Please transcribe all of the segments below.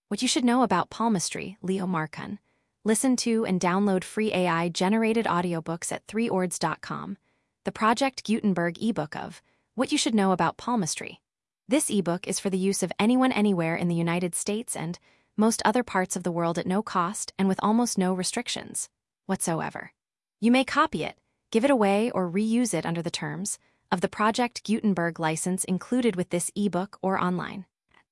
What you should know about palmistry, Leo Marcon. Listen to and download free AI-generated audiobooks at 3ords.com. The Project Gutenberg ebook of What You Should Know About Palmistry. This ebook is for the use of anyone anywhere in the United States and most other parts of the world at no cost and with almost no restrictions whatsoever. You may copy it, give it away, or reuse it under the terms of the Project Gutenberg license included with this ebook or online.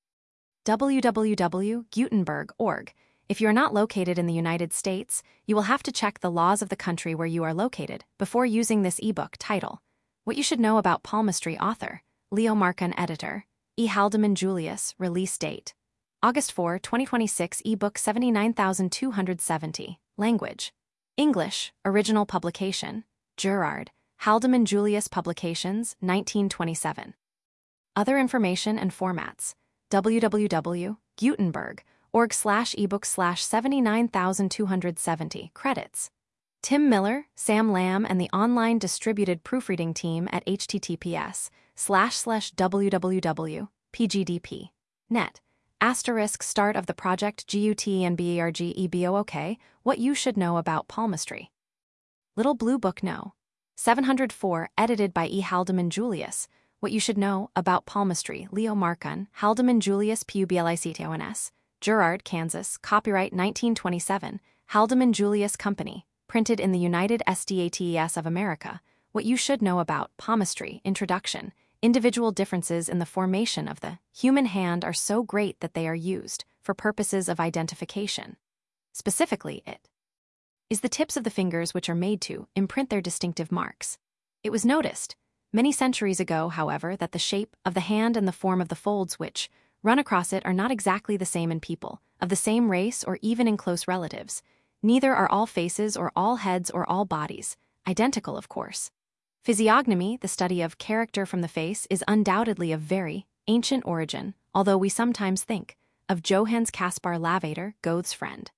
www.gutenberg.org. If you are not located in the United States, you will have to check the laws of the country where you are located before using this ebook. Title: What You Should Know About Palmistry. Author: Leo Marcon. Editor: E. Haldeman Julius. Release date: August 4, 2026. Ebook 79270. Language: English. Original publication: Gerard Haldeman Julius Publications, 1927. Other information and formats: www.gutenberg.org/ebook/79270. Credits: Tim Miller, Sam Lamb, and the online distributed proofreading team at https://www.pgdp.net. Start of the project Gutenberg. What you should know about palmistry. Little Blue Book No. 704, edited by E. Haldeman Julius. What You Should Know About Palmistry. Leo Marcon, Haldeman Julius Publicitons, Gerard, Kansas. Copyright 1927. Haldeman Julius Company. Printed in the United States of America. What You Should Know About Palmistry. Introduction. Individual differences in the formation of the human hand are so great that they are used for purposes of identification. Specifically, it is the tips of the fingers which are made to imprint their distinctive marks. It was noticed many centuries ago, however, that the shape of the hand and the form of the folds which run across it are not exactly the same in people of the same race or even in close relatives. Neither are all faces or all heads or all bodies identical, of course. Physiognomy, the study of character from the face, is undoubtedly of very ancient origin, although we sometimes think of Johannes Caspar Lavater, Goethe's friend,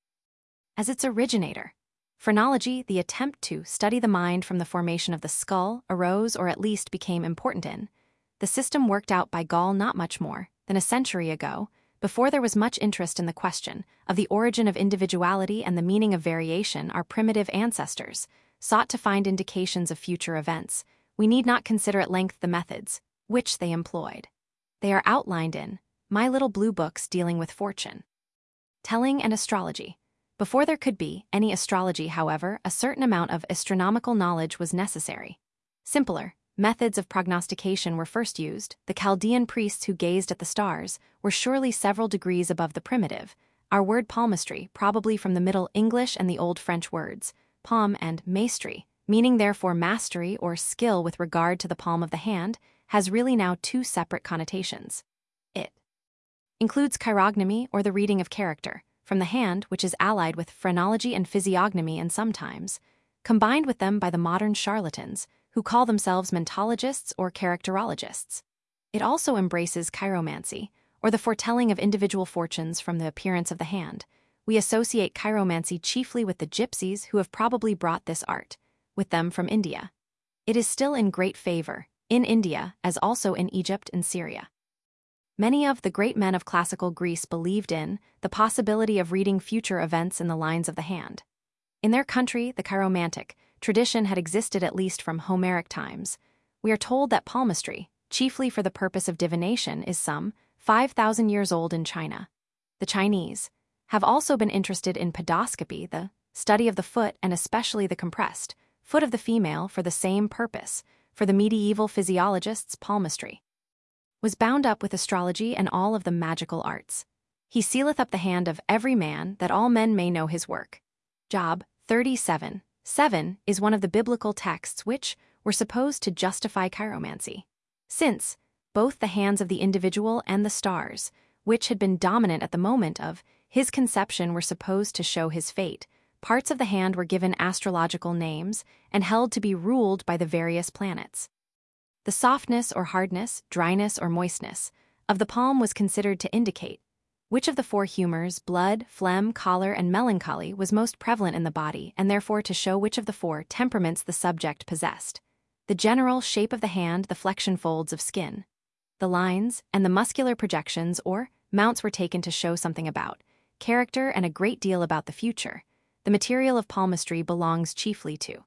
as its originator. Phrenology, the attempt to study the mind from the formation of the skull, arose or at least became important in the system worked out by Gall not much more than a century ago, before there was much interest in the question of the origin of individuality and the meaning of variation. Our primitive ancestors sought to find indications of future events. We need not consider at length the methods which they employed. They are outlined in My Little Blue Books dealing with fortune telling and astrology. Before there could be any astrology, however, a certain amount of astronomical knowledge was necessary. Simpler methods of prognostication were first used. The Chaldean priests who gazed at the stars were surely several degrees above the primitive. Our word palmistry, probably from the Middle English and the Old French words palm and maestri, meaning therefore mastery or skill with regard to the palm of the hand, has really now two separate connotations. It includes chirognomy, or the reading of character from the hand, which is allied with phrenology and physiognomy and sometimes combined with them by the modern charlatans, who call themselves mentologists or characterologists. It also embraces chiromancy, or the foretelling of individual fortunes from the appearance of the hand. We associate chiromancy chiefly with the gypsies, who have probably brought this art with them from India. It is still in great favor in India, as also in Egypt and Syria. Many of the great men of classical Greece believed in the possibility of reading future events in the lines of the hand. In their country, the chiromantic tradition had existed at least from Homeric times. We are told that palmistry, chiefly for the purpose of divination, is some 5,000 years old in China. The Chinese have also been interested in podoscopy, the study of the foot and especially the compressed foot of the female, for the same purpose. For the medieval physiologists, palmistry was bound up with astrology and all of the magical arts. He sealeth up the hand of every man, that all men may know his work. Job 37:7 is one of the biblical texts which were supposed to justify chiromancy, since both the hands of the individual and the stars, which had been dominant at the moment of his conception, were supposed to show his fate. Parts of the hand were given astrological names and held to be ruled by the various planets. The softness or hardness, dryness or moistness of the palm was considered to indicate which of the four humors, blood, phlegm, choler, and melancholy, was most prevalent in the body, and therefore to show which of the four temperaments the subject possessed. The general shape of the hand, the flexion folds of skin, the lines, and the muscular projections or mounts were taken to show something about character, and a great deal about the future. The material of palmistry belongs chiefly to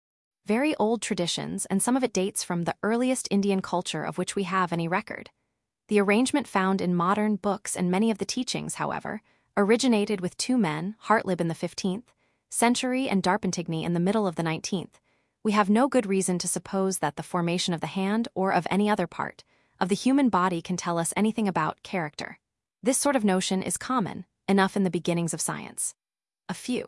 very old traditions, and some of it dates from the earliest Indian culture of which we have any record. The arrangement found in modern books and many of the teachings, however, originated with two men, Hartlib in the 15th century and Darpantigny in the middle of the 19th. We have no good reason to suppose that the formation of the hand or of any other part of the human body can tell us anything about character. This sort of notion is common enough in the beginnings of science. A few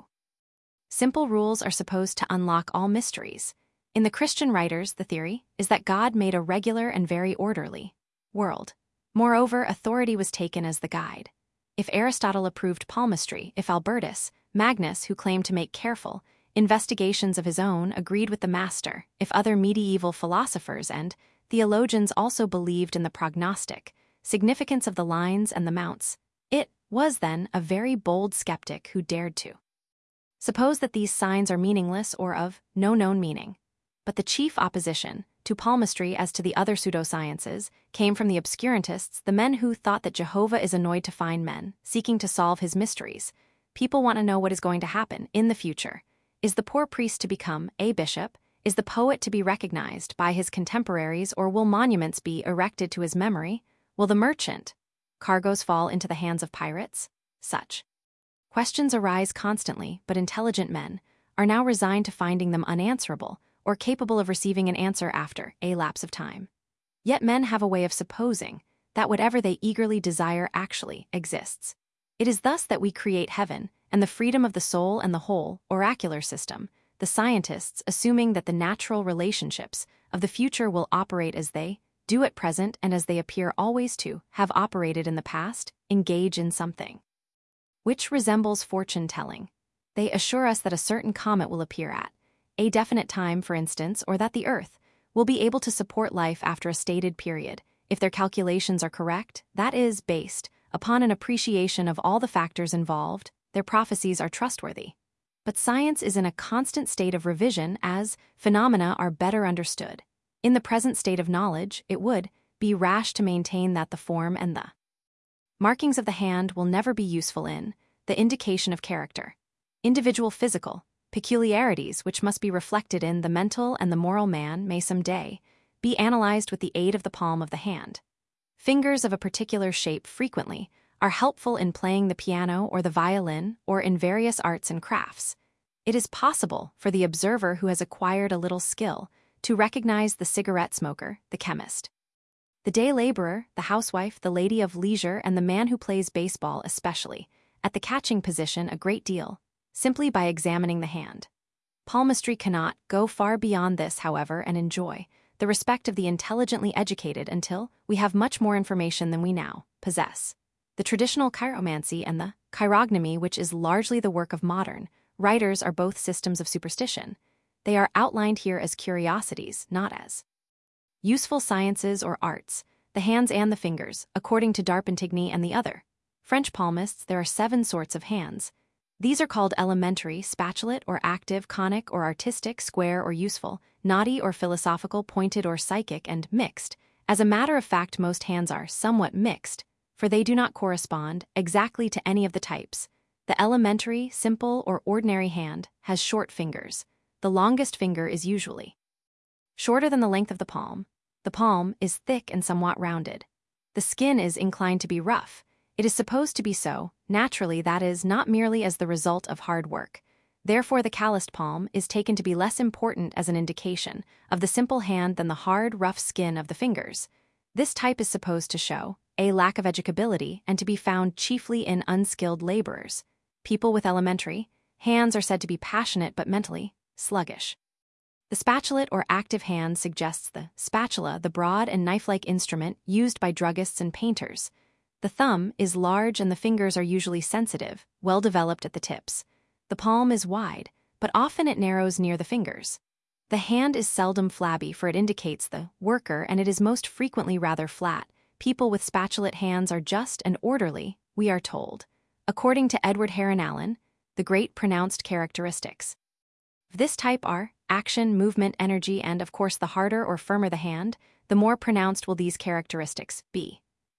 simple rules are supposed to unlock all mysteries. In the Christian writers, the theory is that God made a regular and very orderly world. Moreover, authority was taken as the guide. If Aristotle approved palmistry, if Albertus Magnus, who claimed to make careful investigations of his own, agreed with the master, if other medieval philosophers and theologians also believed in the prognostic significance of the lines and the mounts, it was then a very bold skeptic who dared to suppose that these signs are meaningless or of no known meaning. But the chief opposition to palmistry as to the other pseudosciences came from the obscurantists, the men who thought that Jehovah is annoyed to find men seeking to solve his mysteries. People want to know what is going to happen in the future. Is the poor priest to become a bishop? Is the poet to be recognized by his contemporaries, or will monuments be erected to his memory? Will the merchant cargoes fall into the hands of pirates? Such questions arise constantly, but intelligent men are now resigned to finding them unanswerable or capable of receiving an answer after a lapse of time. Yet men have a way of supposing that whatever they eagerly desire actually exists. It is thus that we create heaven and the freedom of the soul and the whole oracular system, the scientists assuming that the natural relationships of the future will operate as they do at present and as they appear always to have operated in the past, engage in something which resembles fortune-telling. They assure us that a certain comet will appear at a definite time, for instance, or that the Earth will be able to support life after a stated period. If their calculations are correct, that is, based upon an appreciation of all the factors involved, their prophecies are trustworthy. But science is in a constant state of revision as phenomena are better understood. In the present state of knowledge, it would be rash to maintain that the form and the markings of the hand will never be useful in the indication of character. Individual physical peculiarities which must be reflected in the mental and the moral man may some day be analyzed with the aid of the palm of the hand. Fingers of a particular shape frequently are helpful in playing the piano or the violin or in various arts and crafts. It is possible for the observer who has acquired a little skill to recognize the cigarette smoker, the chemist, the day laborer, the housewife, the lady of leisure, and the man who plays baseball especially, at the catching position a great deal, simply by examining the hand. Palmistry cannot go far beyond this, however, and enjoy the respect of the intelligently educated until we have much more information than we now possess. The traditional chiromancy and the chirognomy, which is largely the work of modern writers, are both systems of superstition. They are outlined here as curiosities, not as useful sciences or arts. The hands and the fingers, according to Darpantigny and the other French palmists, there are 7 sorts of hands. These are called elementary, spatulate or active, conic or artistic, square or useful, knotty or philosophical, pointed or psychic, and mixed. As a matter of fact, most hands are somewhat mixed, for they do not correspond exactly to any of the types. The elementary, simple, or ordinary hand has short fingers. The longest finger is usually shorter than the length of the palm. The palm is thick and somewhat rounded. The skin is inclined to be rough. It is supposed to be so, naturally, that is, not merely as the result of hard work. Therefore, the calloused palm is taken to be less important as an indication of the simple hand than the hard, rough skin of the fingers. This type is supposed to show a lack of educability and to be found chiefly in unskilled laborers. People with elementary hands are said to be passionate but mentally sluggish. The spatulate or active hand suggests the spatula, the broad and knife-like instrument used by druggists and painters. The thumb is large and the fingers are usually sensitive, well developed at the tips. The palm is wide, but often it narrows near the fingers. The hand is seldom flabby, for it indicates the worker, and it is most frequently rather flat. People with spatulate hands are just and orderly, we are told. According to Edward Heron Allen, the great pronounced characteristics of this type are action, movement, energy, and, of course, the harder or firmer the hand, the more pronounced will these characteristics be.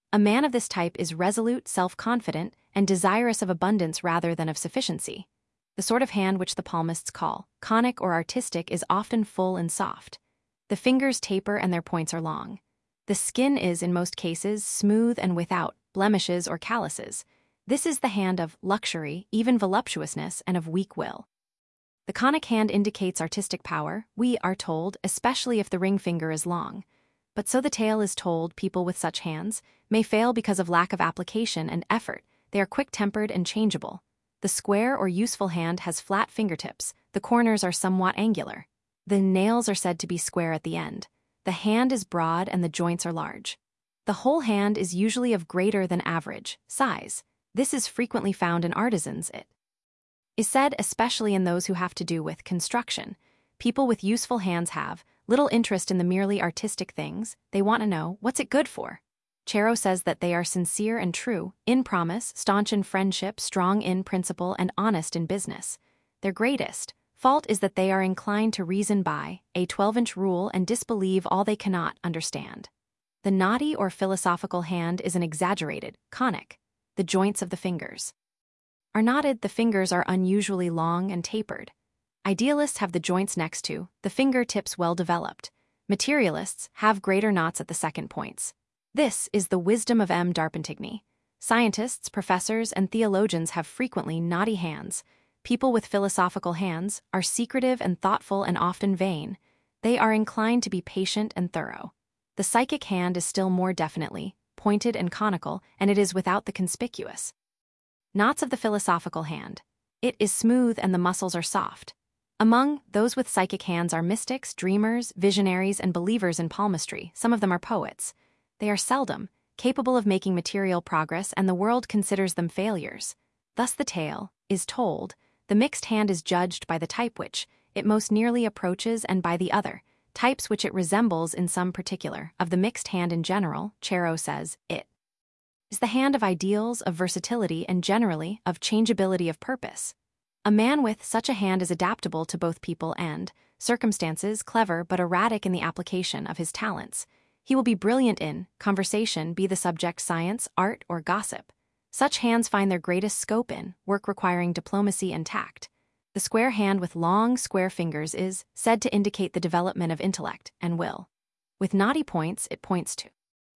A man of this type is resolute, self-confident, and desirous of abundance rather than of sufficiency. The sort of hand which the palmists call conic or artistic is often full and soft. The fingers taper and their points are long. The skin is, in most cases, smooth and without blemishes or calluses. This is the hand of luxury, even voluptuousness, and of weak will. The conic hand indicates artistic power, we are told, especially if the ring finger is long. But so the tale is told, people with such hands may fail because of lack of application and effort. They are quick-tempered and changeable. The square or useful hand has flat fingertips. The corners are somewhat angular. The nails are said to be square at the end. The hand is broad and the joints are large. The whole hand is usually of greater than average size. This is frequently found in artisans. It is said, especially in those who have to do with construction. People with useful hands have little interest in the merely artistic things. They want to know, what's it good for? Chero says that they are sincere and true in promise, staunch in friendship, strong in principle, and honest in business. Their greatest fault is that they are inclined to reason by a 12-inch rule and disbelieve all they cannot understand. The knotty or philosophical hand is an exaggerated, conic. The joints of the fingers are knotted. The fingers are unusually long and tapered. Idealists have the joints next to the fingertips well developed. Materialists have greater knots at the second points. This is the wisdom of M. Darpantigny. Scientists, professors, and theologians have frequently knotty hands. People with philosophical hands are secretive and thoughtful and often vain. They are inclined to be patient and thorough. The psychic hand is still more definitely pointed and conical, and it is without the conspicuous knots of the philosophical hand. It is smooth and the muscles are soft. Among those with psychic hands are mystics, dreamers, visionaries, and believers in palmistry. Some of them are poets. They are seldom capable of making material progress, and the world considers them failures. Thus the tale is told. The mixed hand is judged by the type which it most nearly approaches and by the other types which it resembles in some particular. Of the mixed hand in general, Chero says, it is the hand of ideals, of versatility, and generally of changeability of purpose. A man with such a hand is adaptable to both people and circumstances, clever but erratic in the application of his talents. He will be brilliant in conversation, be the subject science, art, or gossip. Such hands find their greatest scope in work requiring diplomacy and tact. The square hand with long, square fingers is said to indicate the development of intellect and will. With knotty points, it points to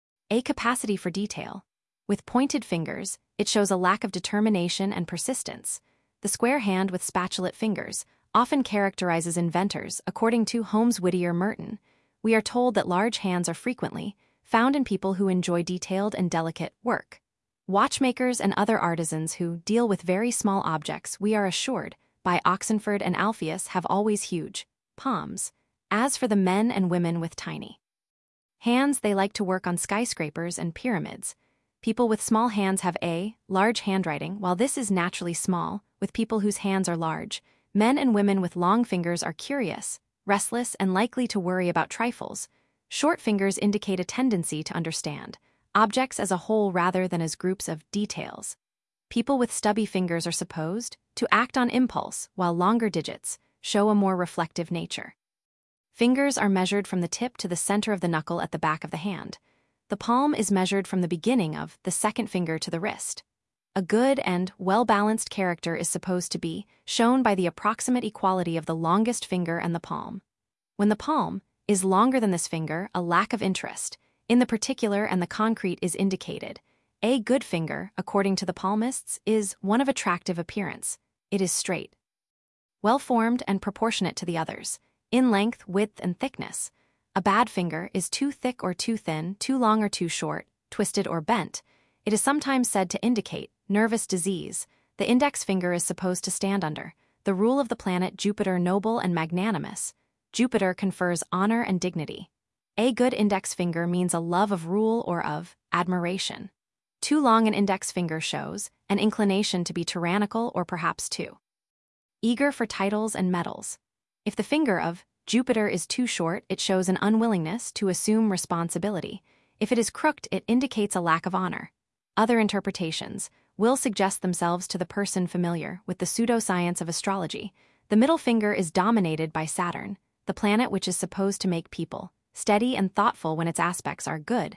a capacity for detail. With pointed fingers, it shows a lack of determination and persistence. The square hand with spatulate fingers often characterizes inventors, according to Holmes Whittier Merton. We are told that large hands are frequently found in people who enjoy detailed and delicate work. Watchmakers and other artisans who deal with very small objects, we are assured, by Oxenford and Alpheus, have always huge palms. As for the men and women with tiny hands, they like to work on skyscrapers and pyramids. People with small hands have large handwriting, while this is naturally small, with people whose hands are large. Men and women with long fingers are curious, restless, and likely to worry about trifles. Short fingers indicate a tendency to understand objects as a whole rather than as groups of details. People with stubby fingers are supposed to act on impulse, while longer digits show a more reflective nature. Fingers are measured from the tip to the center of the knuckle at the back of the hand. The palm is measured from the beginning of the second finger to the wrist. A good and well-balanced character is supposed to be shown by the approximate equality of the longest finger and the palm. When the palm is longer than this finger, a lack of interest in the particular and the concrete is indicated. A good finger, according to the palmists, is one of attractive appearance. It is straight, well-formed, and proportionate to the others, in length, width, and thickness. A bad finger is too thick or too thin, too long or too short, twisted or bent. It is sometimes said to indicate nervous disease. The index finger is supposed to stand under the rule of the planet Jupiter, noble and magnanimous. Jupiter confers honor and dignity. A good index finger means a love of rule or of admiration. Too long an index finger shows an inclination to be tyrannical or perhaps too eager for titles and medals. If the finger of Jupiter is too short, it shows an unwillingness to assume responsibility. If it is crooked, it indicates a lack of honor. Other interpretations will suggest themselves to the person familiar with the pseudoscience of astrology. The middle finger is dominated by Saturn, the planet which is supposed to make people steady and thoughtful when its aspects are good.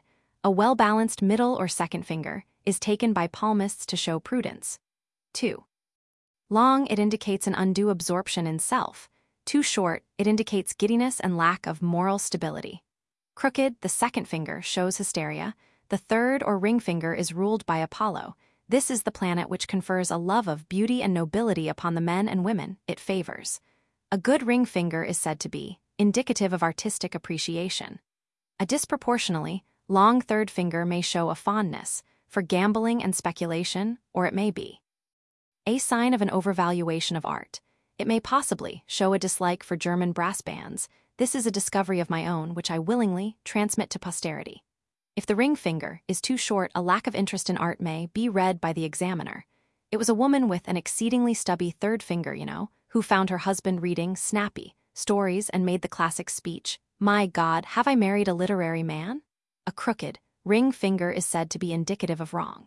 A well-balanced middle or second finger is taken by palmists to show prudence. 2. Long, it indicates an undue absorption in self. Too short, it indicates giddiness and lack of moral stability. Crooked, the second finger, shows hysteria. The third or ring finger is ruled by Apollo. This is the planet which confers a love of beauty and nobility upon the men and women it favors. A good ring finger is said to be indicative of artistic appreciation. A disproportionately long third finger may show a fondness for gambling and speculation, or it may be a sign of an overvaluation of art. It may possibly show a dislike for German brass bands. This is a discovery of my own which I willingly transmit to posterity. If the ring finger is too short, a lack of interest in art may be read by the examiner. It was a woman with an exceedingly stubby third finger, who found her husband reading snappy stories and made the classic speech, "My God, have I married a literary man?" A crooked ring finger is said to be indicative of wrong.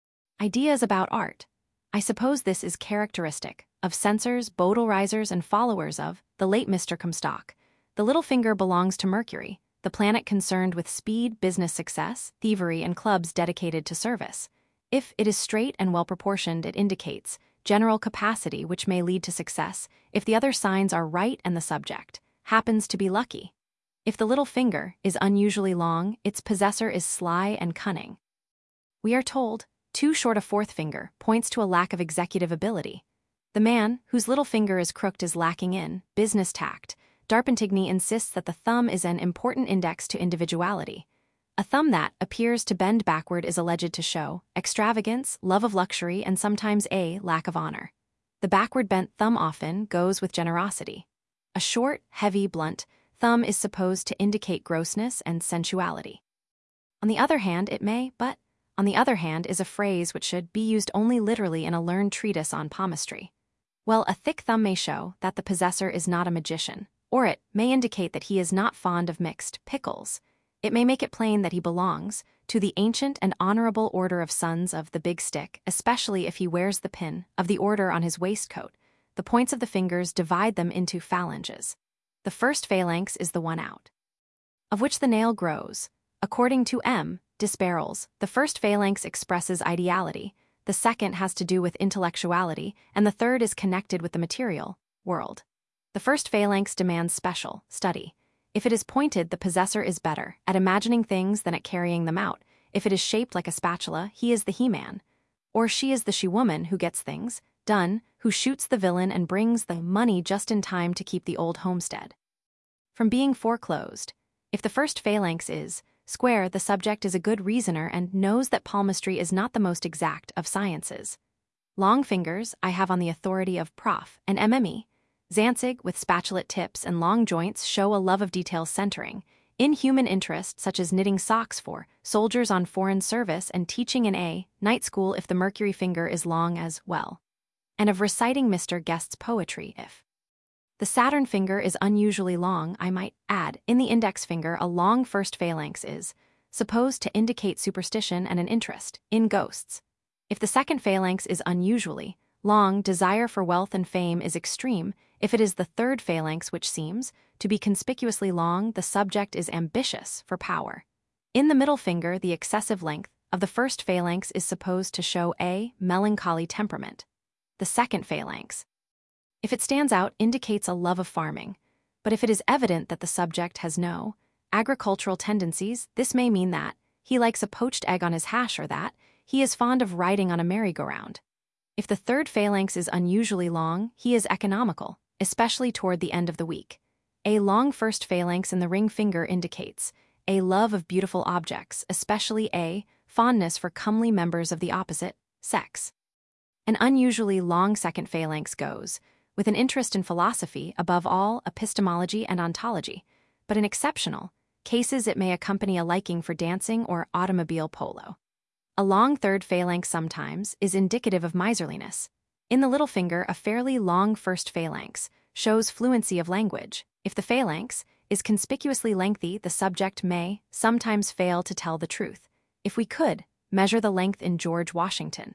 Ideas about art. I suppose this is characteristic of censors, botarizers, and followers of the late Mr. Comstock. The little finger belongs to Mercury, the planet concerned with speed, business success, thievery, and clubs dedicated to service. If it is straight and well-proportioned, it indicates general capacity which may lead to success if the other signs are right and the subject happens to be lucky. If the little finger is unusually long, its possessor is sly and cunning. We are told, too short a fourth finger points to a lack of executive ability. The man whose little finger is crooked is lacking in business tact. Darpantigny insists that the thumb is an important index to individuality. A thumb that appears to bend backward is alleged to show extravagance, love of luxury, and sometimes a lack of honor. The backward bent thumb often goes with generosity. A short, heavy, blunt thumb is supposed to indicate grossness and sensuality. On the other hand, it may, but on the other hand is a phrase which should be used only literally in a learned treatise on palmistry. Well, a thick thumb may show that the possessor is not a magician, or it may indicate that he is not fond of mixed pickles. It may make it plain that he belongs to the ancient and honorable order of sons of the big stick, especially if he wears the pin of the order on his waistcoat. The points of the fingers divide them into phalanges. The first phalanx is the one out of which the nail grows. According to M. Disbarrels, the first phalanx expresses ideality, the second has to do with intellectuality, and the third is connected with the material world. The first phalanx demands special study. If it is pointed, the possessor is better at imagining things than at carrying them out. If it is shaped like a spatula, he is the he-man. Or she is the she-woman who gets things done, who shoots the villain and brings the money just in time to keep the old homestead from being foreclosed. If the first phalanx is square, the subject is a good reasoner and knows that palmistry is not the most exact of sciences. Long fingers, I have on the authority of Prof. and MME. Zanzig, with spatulate tips and long joints, show a love of detail centering in human interest, such as knitting socks for soldiers on foreign service and teaching in a night school if the Mercury finger is long as well, and of reciting Mr. Guest's poetry if the Saturn finger is unusually long. I might add, in the index finger, a long first phalanx is supposed to indicate superstition and an interest in ghosts. If the second phalanx is unusually long, desire for wealth and fame is extreme. If it is the third phalanx which seems to be conspicuously long, the subject is ambitious for power. In the middle finger, the excessive length of the first phalanx is supposed to show a melancholy temperament. The second phalanx, if it stands out, indicates a love of farming. But if it is evident that the subject has no agricultural tendencies, this may mean that he likes a poached egg on his hash or that he is fond of riding on a merry-go-round. If the third phalanx is unusually long, he is economical, especially toward the end of the week. A long first phalanx in the ring finger indicates a love of beautiful objects, especially a fondness for comely members of the opposite sex. An unusually long second phalanx goes with an interest in philosophy, above all epistemology and ontology, but in exceptional cases it may accompany a liking for dancing or automobile polo. A long third phalanx sometimes is indicative of miserliness. In the little finger, a fairly long first phalanx shows fluency of language. If the phalanx is conspicuously lengthy, the subject may sometimes fail to tell the truth. If we could measure the length in George Washington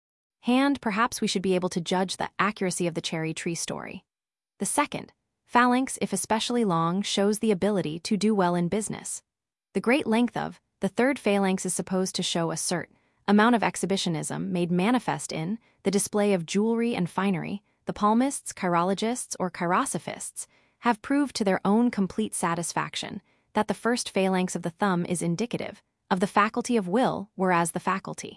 hand, perhaps we should be able to judge the accuracy of the cherry tree story. The second phalanx, if especially long, shows the ability to do well in business. The great length of the third phalanx is supposed to show a certain amount of exhibitionism made manifest in the display of jewelry and finery. The palmists, chirologists, or chirosophists have proved to their own complete satisfaction that the first phalanx of the thumb is indicative of the faculty of will, whereas the faculty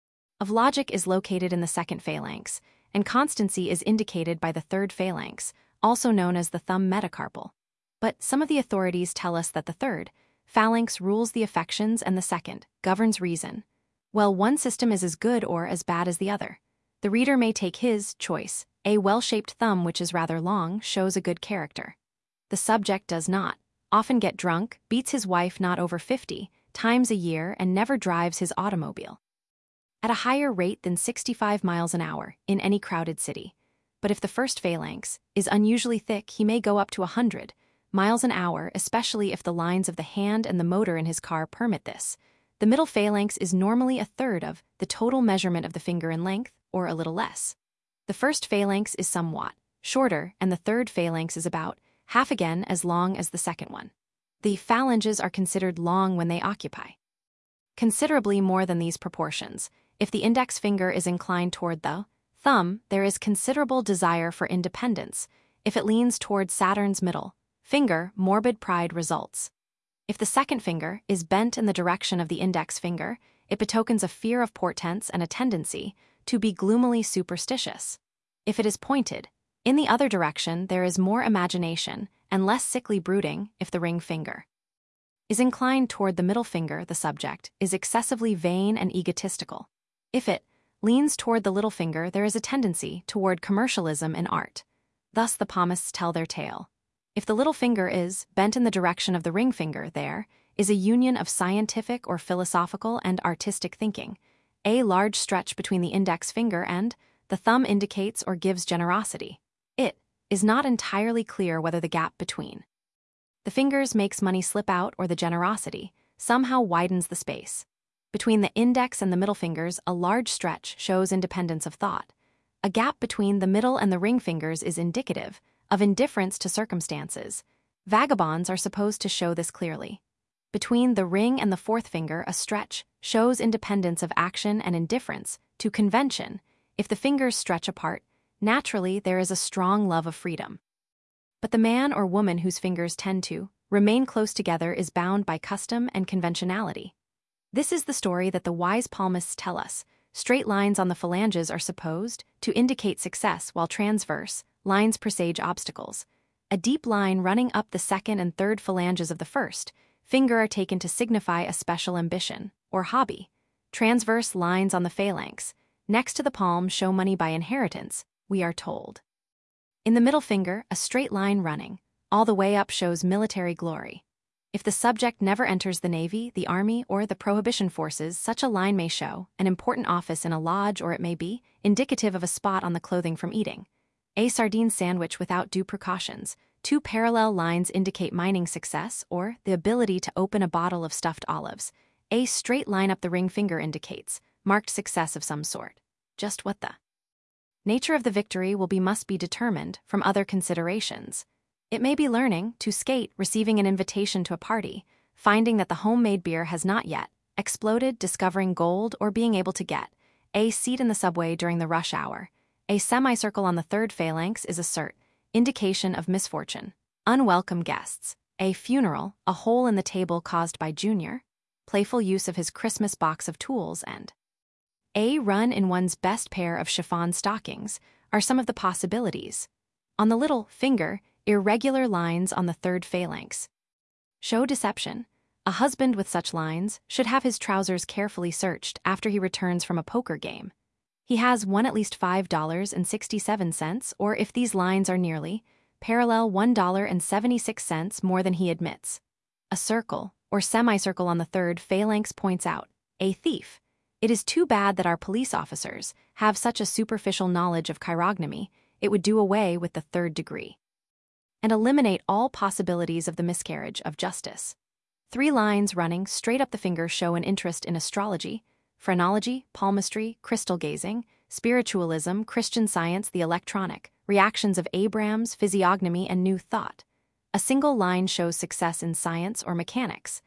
of logic is located in the second phalanx, and constancy is indicated by the third phalanx, also known as the thumb metacarpal. But some of the authorities tell us that the third phalanx rules the affections and the second governs reason. Well, one system is as good or as bad as the other. The reader may take his choice. A well-shaped thumb which is rather long shows a good character. The subject does not often get drunk, beats his wife not over 50 times a year, and never drives his automobile at a higher rate than 65 miles an hour in any crowded city. But if the first phalanx is unusually thick, he may go up to 100 miles an hour, especially if the lines of the hand and the motor in his car permit this. The middle phalanx is normally a third of the total measurement of the finger in length, or a little less. The first phalanx is somewhat shorter, and the third phalanx is about half again as long as the second one. The phalanges are considered long when they occupy considerably more than these proportions. If the index finger is inclined toward the thumb, there is considerable desire for independence. If it leans toward Saturn's middle finger, morbid pride results. If the second finger is bent in the direction of the index finger, it betokens a fear of portents and a tendency to be gloomily superstitious. If it is pointed in the other direction, there is more imagination and less sickly brooding. If the ring finger is inclined toward the middle finger, the subject is excessively vain and egotistical. If it leans toward the little finger, there is a tendency toward commercialism in art. Thus the palmists tell their tale. If the little finger is bent in the direction of the ring finger, there is a union of scientific or philosophical and artistic thinking. A large stretch between the index finger and the thumb indicates or gives generosity. It is not entirely clear whether the gap between the fingers makes money slip out or the generosity somehow widens the space. Between the index and the middle fingers, a large stretch shows independence of thought. A gap between the middle and the ring fingers is indicative of indifference to circumstances. Vagabonds are supposed to show this clearly. Between the ring and the fourth finger, a stretch shows independence of action and indifference to convention. If the fingers stretch apart, naturally there is a strong love of freedom. But the man or woman whose fingers tend to remain close together is bound by custom and conventionality. This is the story that the wise palmists tell us. Straight lines on the phalanges are supposed to indicate success, while transverse lines presage obstacles. A deep line running up the second and third phalanges of the first finger are taken to signify a special ambition or hobby. Transverse lines on the phalanx next to the palm show money by inheritance, we are told. In the middle finger, a straight line running all the way up shows military glory. If the subject never enters the Navy, the Army, or the Prohibition forces, such a line may show an important office in a lodge, or it may be indicative of a spot on the clothing from eating a sardine sandwich without due precautions. Two parallel lines indicate mining success or the ability to open a bottle of stuffed olives. A straight line up the ring finger indicates marked success of some sort. Just what the nature of the victory will be must be determined from other considerations. It may be learning to skate, receiving an invitation to a party, finding that the homemade beer has not yet exploded, discovering gold, or being able to get a seat in the subway during the rush hour. A semicircle on the third phalanx is a cert, indication of misfortune. Unwelcome guests. A funeral, a hole in the table caused by Junior, playful use of his Christmas box of tools, and a run in one's best pair of chiffon stockings are some of the possibilities. On the little finger, irregular lines on the third phalanx show deception. A husband with such lines should have his trousers carefully searched after he returns from a poker game. He has won at least $5.67, or if these lines are nearly parallel, $1.76 more than he admits. A circle or semicircle on the third phalanx points out a thief. It is too bad that our police officers have such a superficial knowledge of chirognomy. It would do away with the third degree and eliminate all possibilities of the miscarriage of justice. Three lines running straight up the finger show an interest in astrology, phrenology, palmistry, crystal gazing, spiritualism, Christian Science, the electronic, reactions of Abraham's, physiognomy, and new thought. A single line shows success in science or mechanics.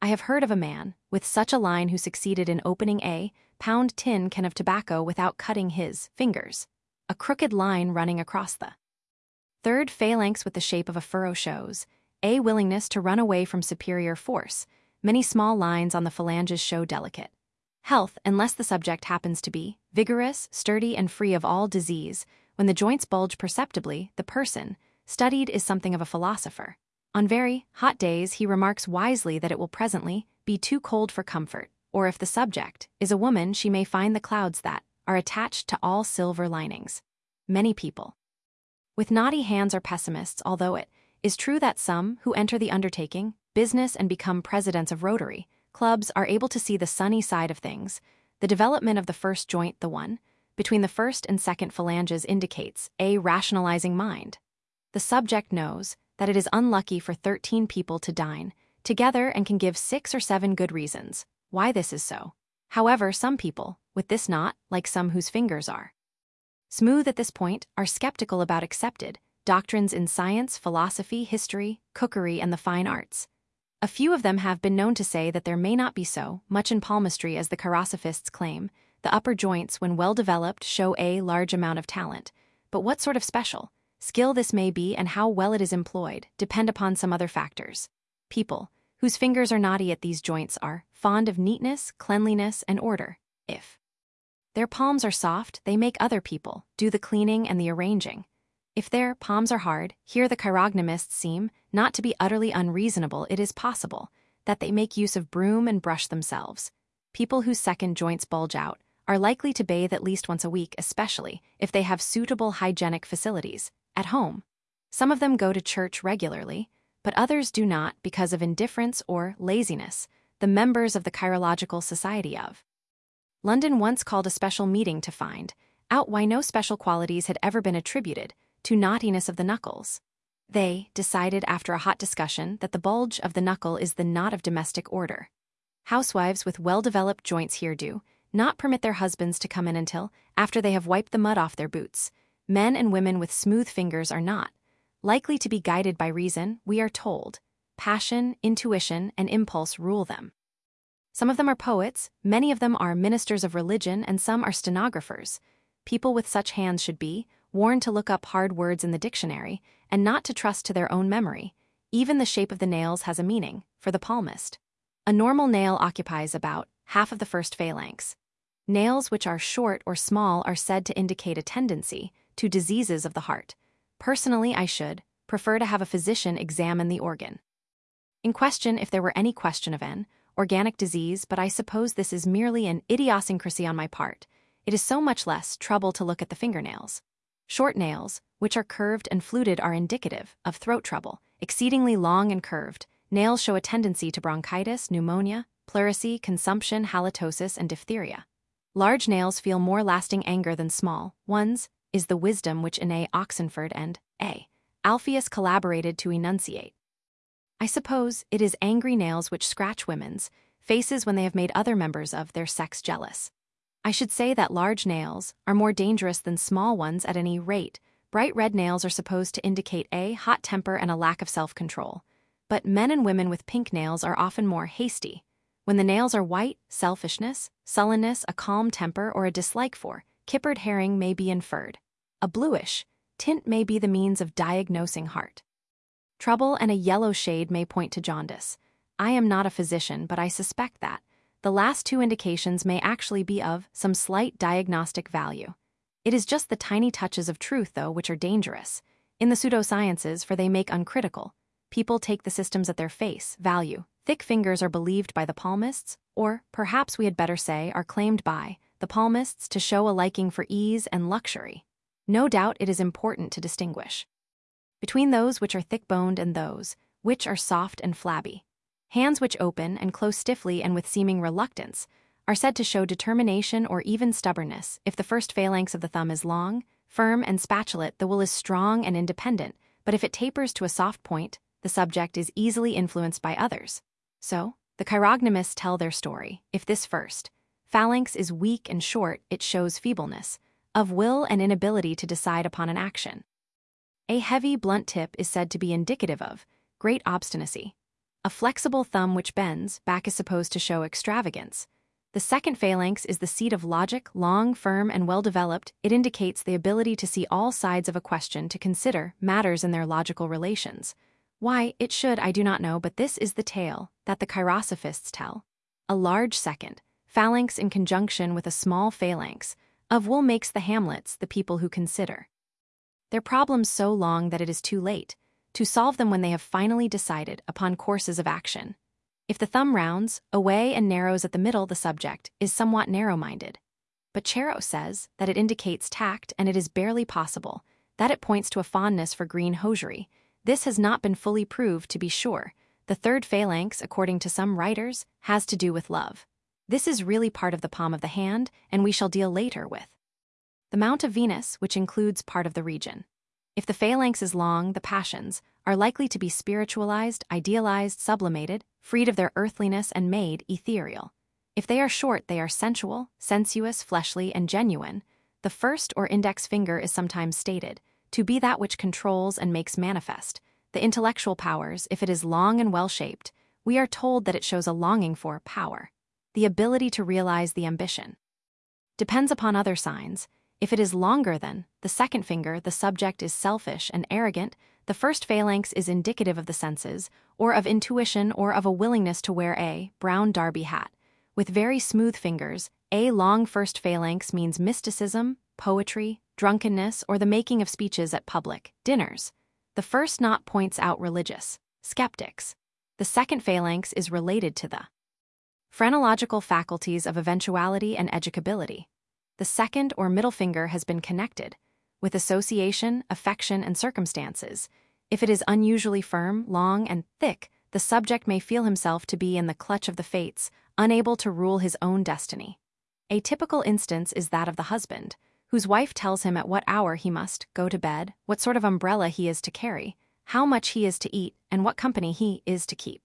I have heard of a man, with such a line who succeeded in opening a pound tin can of tobacco without cutting his fingers. A crooked line running across the third phalanx with the shape of a furrow shows a willingness to run away from superior force. Many small lines on the phalanges show delicate health unless the subject happens to be vigorous, sturdy, and free of all disease. When the joints bulge perceptibly, the person studied is something of a philosopher. On very hot days, he remarks wisely that it will presently be too cold for comfort, or if the subject is a woman, she may find the clouds that are attached to all silver linings. Many people with knotty hands are pessimists, although it is true that some who enter the undertaking, business, and become presidents of Rotary clubs are able to see the sunny side of things. The development of the first joint, the one between the first and second phalanges, indicates a rationalizing mind. The subject knows that it is unlucky for 13 people to dine together and can give 6 or 7 good reasons why this is so. However, some people, with this knot, like some whose fingers are smooth at this point, are skeptical about accepted doctrines in science, philosophy, history, cookery, and the fine arts. A few of them have been known to say that there may not be so much in palmistry as the chirosophists claim. The upper joints, when well developed, show a large amount of talent. But what sort of special skill this may be and how well it is employed depend upon some other factors. People whose fingers are knotty at these joints are fond of neatness, cleanliness, and order. If their palms are soft, they make other people do the cleaning and the arranging. If their palms are hard, here the chirognomists seem not to be utterly unreasonable. It is possible that they make use of broom and brush themselves. People whose second joints bulge out are likely to bathe at least once a week, especially if they have suitable hygienic facilities at home. Some of them go to church regularly, but others do not because of indifference or laziness. The members of the Chirological Society of London once called a special meeting to find out why no special qualities had ever been attributed to knottiness of the knuckles. They decided after a hot discussion that the bulge of the knuckle is the knot of domestic order. Housewives with well-developed joints here do not permit their husbands to come in until after they have wiped the mud off their boots. Men and women with smooth fingers are not likely to be guided by reason, we are told. Passion, intuition, and impulse rule them. Some of them are poets, many of them are ministers of religion, and some are stenographers. People with such hands should be warned to look up hard words in the dictionary and not to trust to their own memory. Even the shape of the nails has a meaning for the palmist. A normal nail occupies about half of the first phalanx. Nails which are short or small are said to indicate a tendency to diseases of the heart. Personally, I should prefer to have a physician examine the organ in question if there were any question of an organic disease, but I suppose this is merely an idiosyncrasy on my part. It is so much less trouble to look at the fingernails. Short nails, which are curved and fluted, are indicative of throat trouble. Exceedingly long and curved nails show a tendency to bronchitis, pneumonia, pleurisy, consumption, halitosis, and diphtheria. Large nails feel more lasting anger than small ones, is the wisdom which A. Oxenford and A. Alpheus collaborated to enunciate. I suppose it is angry nails which scratch women's faces when they have made other members of their sex jealous. I should say that large nails are more dangerous than small ones at any rate. Bright red nails are supposed to indicate a hot temper and a lack of self-control. But men and women with pink nails are often more hasty. When the nails are white, selfishness, sullenness, a calm temper, or a dislike for kippered herring may be inferred. A bluish tint may be the means of diagnosing heart trouble, and a yellow shade may point to jaundice. I am not a physician, but I suspect that the last two indications may actually be of some slight diagnostic value. It is just the tiny touches of truth, though, which are dangerous in the pseudosciences, for they make uncritical people take the systems at their face value. Thick fingers are believed by the palmists, or perhaps we had better say are claimed by the palmists, to show a liking for ease and luxury. No doubt it is important to distinguish between those which are thick-boned and those which are soft and flabby. Hands which open and close stiffly and with seeming reluctance are said to show determination or even stubbornness. If the first phalanx of the thumb is long, firm, and spatulate, the will is strong and independent, but if it tapers to a soft point, the subject is easily influenced by others. So, the chirognomists tell their story. If this first phalanx is weak and short, it shows feebleness of will and inability to decide upon an action. A heavy, blunt tip is said to be indicative of great obstinacy. A flexible thumb which bends back is supposed to show extravagance. The second phalanx is the seat of logic, long, firm, and well-developed. It indicates the ability to see all sides of a question, to consider matters in their logical relations. Why it should, I do not know, but this is the tale that the Chirosophists tell. A large second phalanx in conjunction with a small phalanx of wool makes the Hamlets, the people who consider their problems so long that it is too late to solve them when they have finally decided upon courses of action. If the thumb rounds away and narrows at the middle, the subject is somewhat narrow-minded. But Chero says that it indicates tact, and it is barely possible that it points to a fondness for green hosiery. This has not been fully proved, to be sure. The third phalanx, according to some writers, has to do with love. This is really part of the palm of the hand, and we shall deal later with the Mount of Venus, which includes part of the region. If the phalanx is long, the passions are likely to be spiritualized, idealized, sublimated, freed of their earthliness, and made ethereal. If they are short, they are sensual, sensuous, fleshly, and genuine. The first or index finger is sometimes stated to be that which controls and makes manifest the intellectual powers. If it is long and well-shaped, we are told that it shows a longing for power, the ability to realize the ambition. Depends upon other signs. If it is longer than the second finger, the subject is selfish and arrogant. The first phalanx is indicative of the senses, or of intuition, or of a willingness to wear a brown derby hat with very smooth fingers. A long first phalanx means mysticism, poetry, drunkenness, or the making of speeches at public dinners. The first knot points out religious skeptics. The second phalanx is related to the phrenological faculties of eventuality and educability. The second or middle finger has been connected with association, affection, and circumstances. If it is unusually firm, long, and thick, the subject may feel himself to be in the clutch of the fates, unable to rule his own destiny. A typical instance is that of the husband, whose wife tells him at what hour he must go to bed, what sort of umbrella he is to carry, how much he is to eat, and what company he is to keep.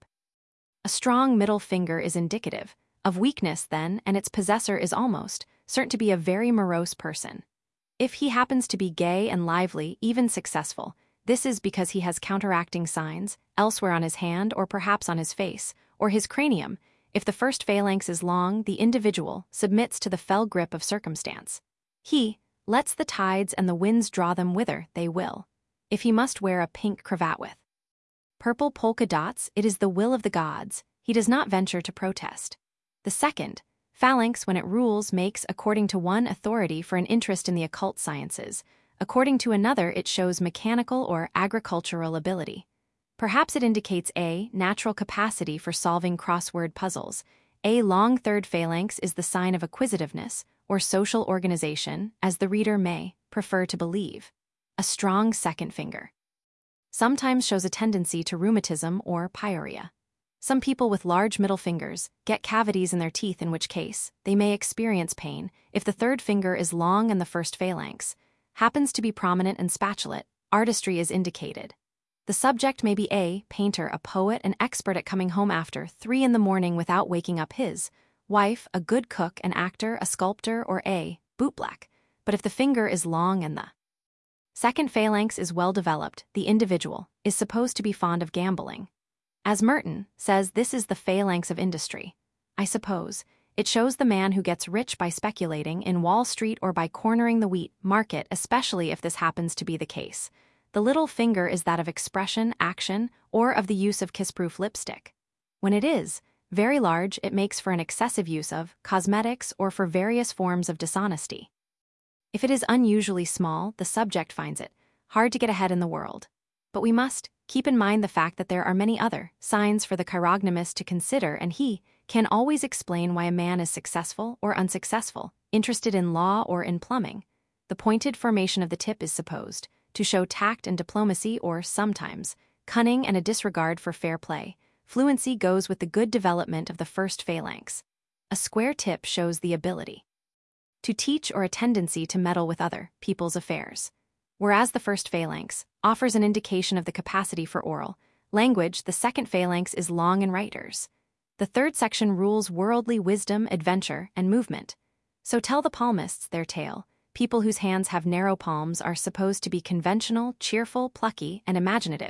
A strong middle finger is indicative of weakness then, and its possessor is almost certain to be a very morose person. If he happens to be gay and lively, even successful, this is because he has counteracting signs elsewhere on his hand, or perhaps on his face, or his cranium. If the first phalanx is long, the individual submits to the fell grip of circumstance. He lets the tides and the winds draw them whither they will. If he must wear a pink cravat with purple polka dots, it is the will of the gods. He does not venture to protest. The second phalanx, when it rules, makes, according to one authority, for an interest in the occult sciences. According to another, it shows mechanical or agricultural ability. Perhaps it indicates a natural capacity for solving crossword puzzles. A long third phalanx is the sign of acquisitiveness or social organization, as the reader may prefer to believe. A strong second finger sometimes shows a tendency to rheumatism or pyorrhea. Some people with large middle fingers get cavities in their teeth, in which case they may experience pain. If the third finger is long and the first phalanx happens to be prominent and spatulate, artistry is indicated. The subject may be a painter, a poet, an expert at coming home after 3 in the morning without waking up his wife, a good cook, an actor, a sculptor, or a bootblack. But if the finger is long and the second phalanx is well developed, the individual is supposed to be fond of gambling. As Merton says, this is the phalanx of industry. I suppose it shows the man who gets rich by speculating in Wall Street or by cornering the wheat market, especially if this happens to be the case. The little finger is that of expression, action, or of the use of kiss-proof lipstick. When it is very large, it makes for an excessive use of cosmetics or for various forms of dishonesty. If it is unusually small, the subject finds it hard to get ahead in the world. But we must keep in mind the fact that there are many other signs for the chirognomist to consider, and he can always explain why a man is successful or unsuccessful, interested in law or in plumbing. The pointed formation of the tip is supposed to show tact and diplomacy, or sometimes cunning and a disregard for fair play. Fluency goes with the good development of the first phalanx. A square tip shows the ability to teach or a tendency to meddle with other people's affairs. Whereas the first phalanx offers an indication of the capacity for oral language, the second phalanx is long in writers. The third section rules worldly wisdom, adventure, and movement. So tell the palmists their tale. People whose hands have narrow palms are supposed to be conventional, cheerful, plucky, and imaginative.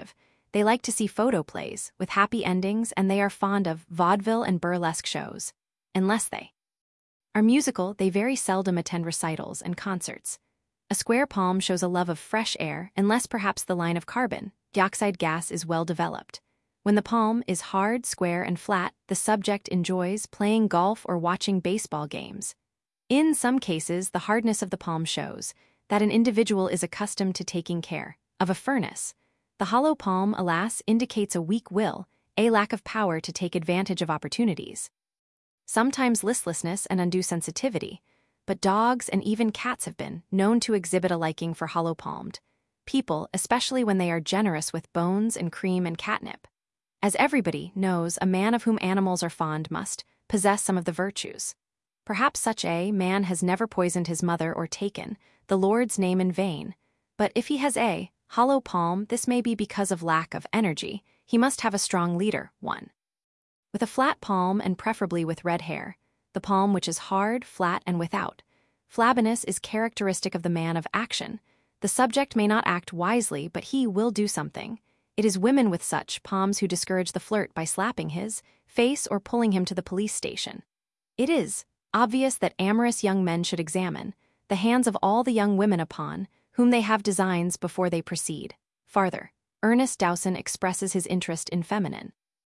They like to see photo plays with happy endings, and they are fond of vaudeville and burlesque shows. Unless they are musical, they very seldom attend recitals and concerts. A square palm shows a love of fresh air, unless perhaps the line of carbon dioxide gas is well developed. When the palm is hard, square, and flat, the subject enjoys playing golf or watching baseball games. In some cases, the hardness of the palm shows that an individual is accustomed to taking care of a furnace. The hollow palm, alas, indicates a weak will, a lack of power to take advantage of opportunities. Sometimes listlessness and undue sensitivity, but dogs and even cats have been known to exhibit a liking for hollow-palmed people, especially when they are generous with bones and cream and catnip. As everybody knows, a man of whom animals are fond must possess some of the virtues. Perhaps such a man has never poisoned his mother or taken the Lord's name in vain, but if he has a hollow palm, this may be because of lack of energy. He must have a strong leader, one with a flat palm and preferably with red hair. The palm, which is hard, flat, and without flabbiness, is characteristic of the man of action. The subject may not act wisely, but he will do something. It is women with such palms who discourage the flirt by slapping his face or pulling him to the police station. It is obvious that amorous young men should examine the hands of all the young women upon whom they have designs before they proceed farther. Ernest Dowson expresses his interest in feminine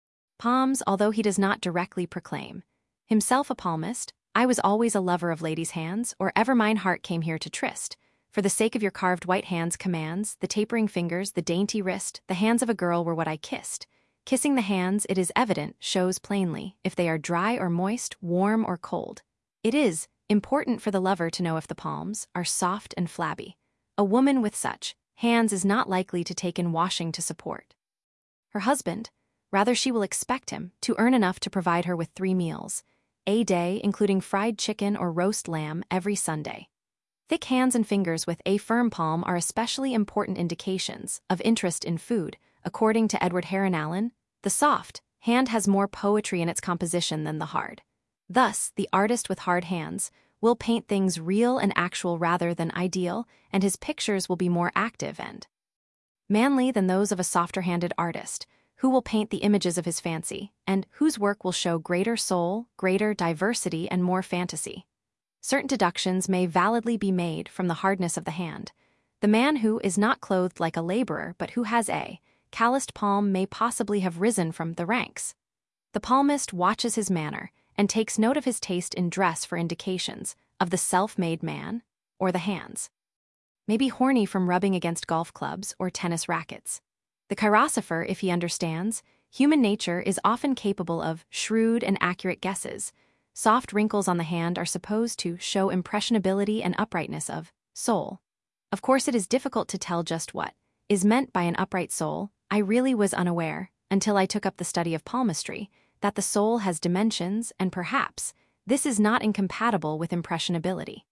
palms, although he does not directly proclaim himself a palmist. I was always a lover of ladies' hands, or ever mine heart came here to tryst. For the sake of your carved white hands commands, the tapering fingers, the dainty wrist, the hands of a girl were what I kissed. Kissing the hands, it is evident, shows plainly if they are dry or moist, warm or cold. It is important for the lover to know if the palms are soft and flabby. A woman with such hands is not likely to take in washing to support her husband. Rather, she will expect him to earn enough to provide her with 3 meals a day, including fried chicken or roast lamb every Sunday. Thick hands and fingers with a firm palm are especially important indications of interest in food. According to Edward Heron Allen, the soft hand has more poetry in its composition than the hard. Thus, the artist with hard hands will paint things real and actual rather than ideal, and his pictures will be more active and manly than those of a softer-handed artist, who will paint the images of his fancy, and whose work will show greater soul, greater diversity, and more fantasy. Certain deductions may validly be made from the hardness of the hand. The man who is not clothed like a laborer but who has a calloused palm may possibly have risen from the ranks. The palmist watches his manner and takes note of his taste in dress for indications of the self-made man, or the hands may be horny from rubbing against golf clubs or tennis rackets. The chirosopher, if he understands human nature, is often capable of shrewd and accurate guesses. Soft wrinkles on the hand are supposed to show impressionability and uprightness of soul. Of course, it is difficult to tell just what is meant by an upright soul. I really was unaware, until I took up the study of palmistry, that the soul has dimensions, and perhaps this is not incompatible with impressionability.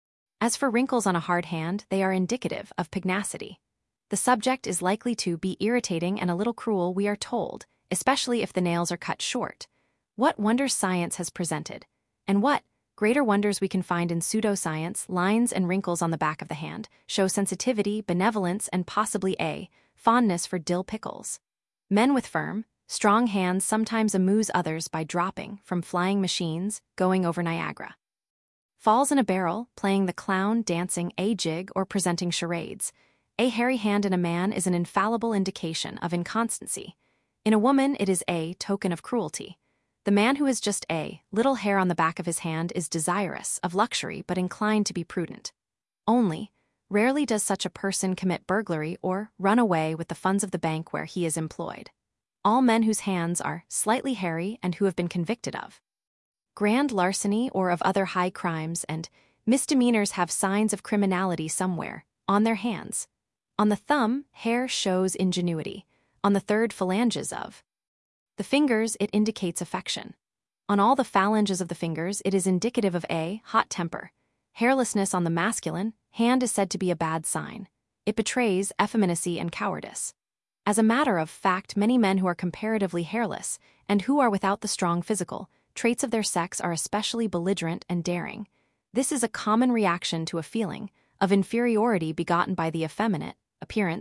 As for wrinkles on a hard hand, they are indicative of pugnacity. The subject is likely to be irritating and a little cruel, we are told, especially if the nails are cut short. What wonders science has presented, and what greater wonders we can find in pseudoscience. Lines and wrinkles on the back of the hand show sensitivity, benevolence, and possibly a fondness for dill pickles. Men with firm, strong hands sometimes amuse others by dropping from flying machines, going over Niagara Falls in a barrel, playing the clown, dancing a jig, or presenting charades. A hairy hand in a man is an infallible indication of inconstancy. In a woman, it is a token of cruelty. The man who has just a little hair on the back of his hand is desirous of luxury but inclined to be prudent. Only rarely does such a person commit burglary or run away with the funds of the bank where he is employed. All men whose hands are slightly hairy and who have been convicted of grand larceny or of other high crimes and misdemeanors have signs of criminality somewhere on their hands. On the thumb, hair shows ingenuity. On the third phalanges of the fingers, it indicates affection. On all the phalanges of the fingers, it is indicative of a hot temper. Hairlessness on the masculine hand is said to be a bad sign. It betrays effeminacy and cowardice. As a matter of fact, many men who are comparatively hairless and who are without the strong physical traits of their sex are especially belligerent and daring. This is a common reaction to a feeling of inferiority begotten by the effeminate appearance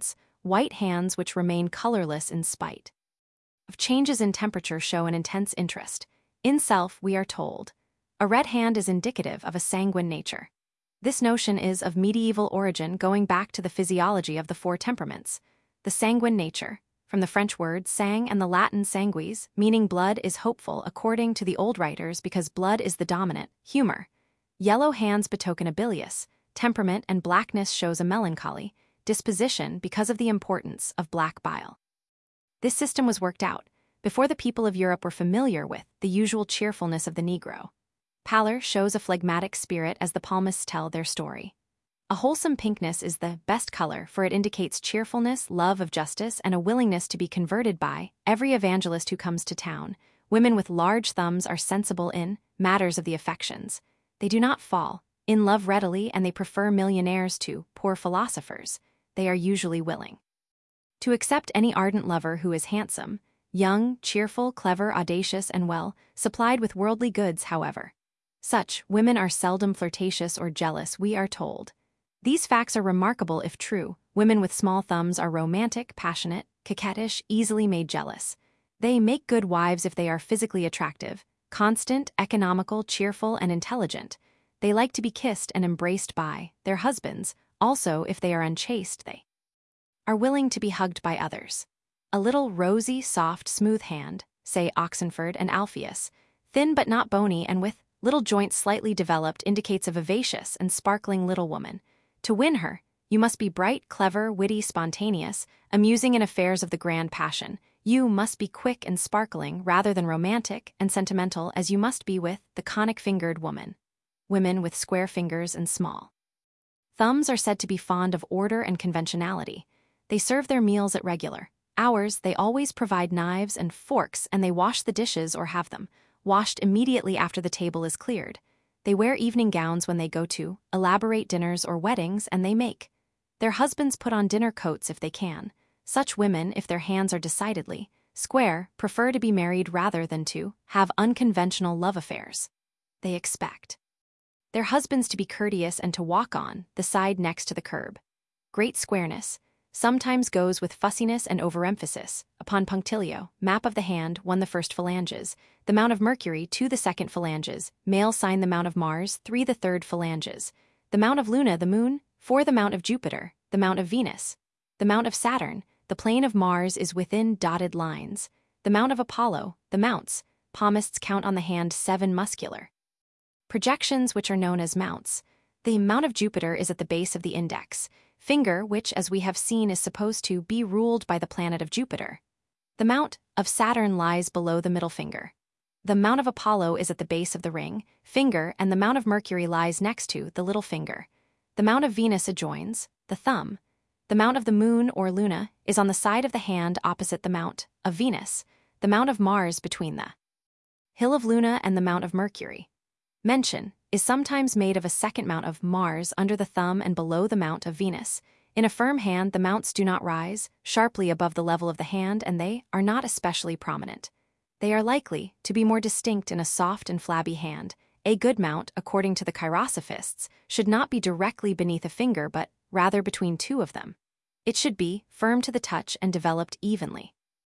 white hands which remain colorless in spite of changes in temperature show an intense interest. In self, we are told, a red hand is indicative of a sanguine nature. This notion is of medieval origin, going back to the physiology of the four temperaments. The sanguine nature, from the French word sang and the Latin sanguis, meaning blood, is hopeful according to the old writers because blood is the dominant, humor. Yellow hands betoken a bilious temperament, and blackness shows a melancholy disposition because of the importance of black bile. This system was worked out before the people of Europe were familiar with the usual cheerfulness of the Negro. Pallor shows a phlegmatic spirit as the palmists tell their story. A wholesome pinkness is the best color, for it indicates cheerfulness, love of justice, and a willingness to be converted by every evangelist who comes to town. Women with large thumbs are sensible in matters of the affections. They do not fall in love readily, and they prefer millionaires to poor philosophers. They are usually willing to accept any ardent lover who is handsome, young, cheerful, clever, audacious, and well supplied with worldly goods. However, such women are seldom flirtatious or jealous, we are told. These facts are remarkable if true. Women with small thumbs are romantic, passionate, coquettish, easily made jealous. They make good wives if they are physically attractive, constant, economical, cheerful, and intelligent. They like to be kissed and embraced by their husbands. Also, if they are unchaste, they are willing to be hugged by others. A little rosy, soft, smooth hand, say Oxenford and Alpheus, thin but not bony and with little joints slightly developed, indicates a vivacious and sparkling little woman. To win her, you must be bright, clever, witty, spontaneous, amusing in affairs of the grand passion. You must be quick and sparkling rather than romantic and sentimental, as you must be with the conic-fingered woman. Women with square fingers and small thumbs are said to be fond of order and conventionality. They serve their meals at regular hours, they always provide knives and forks, and they wash the dishes or have them washed immediately after the table is cleared. They wear evening gowns when they go to elaborate dinners or weddings, and they make their husbands put on dinner coats if they can. Such women, if their hands are decidedly square, prefer to be married rather than to have unconventional love affairs. They expect their husbands to be courteous and to walk on the side next to the curb. Great squareness sometimes goes with fussiness and overemphasis. Upon punctilio, map of the hand, 1 the first phalanges, the mount of Mercury, 2 the second phalanges, male sign the mount of Mars, 3 the third phalanges, the mount of Luna, the moon, 4 the mount of Jupiter, the mount of Venus, the mount of Saturn, the plane of Mars is within dotted lines, the mount of Apollo, the mounts, palmists count on the hand 7 muscular projections which are known as mounts. The mount of Jupiter is at the base of the index finger, which, as we have seen, is supposed to be ruled by the planet of Jupiter. The mount of Saturn lies below the middle finger. The mount of Apollo is at the base of the ring finger, and the mount of Mercury lies next to the little finger. The mount of Venus adjoins the thumb. The mount of the moon or Luna is on the side of the hand opposite the mount of Venus. The mount of Mars between the hill of Luna and the mount of Mercury. Mention is sometimes made of a second mount of Mars under the thumb and below the mount of Venus. In a firm hand, the mounts do not rise sharply above the level of the hand, and they are not especially prominent. They are likely to be more distinct in a soft and flabby hand. A good mount, according to the chirosophists, should not be directly beneath a finger but rather between 2 of them. It should be firm to the touch and developed evenly.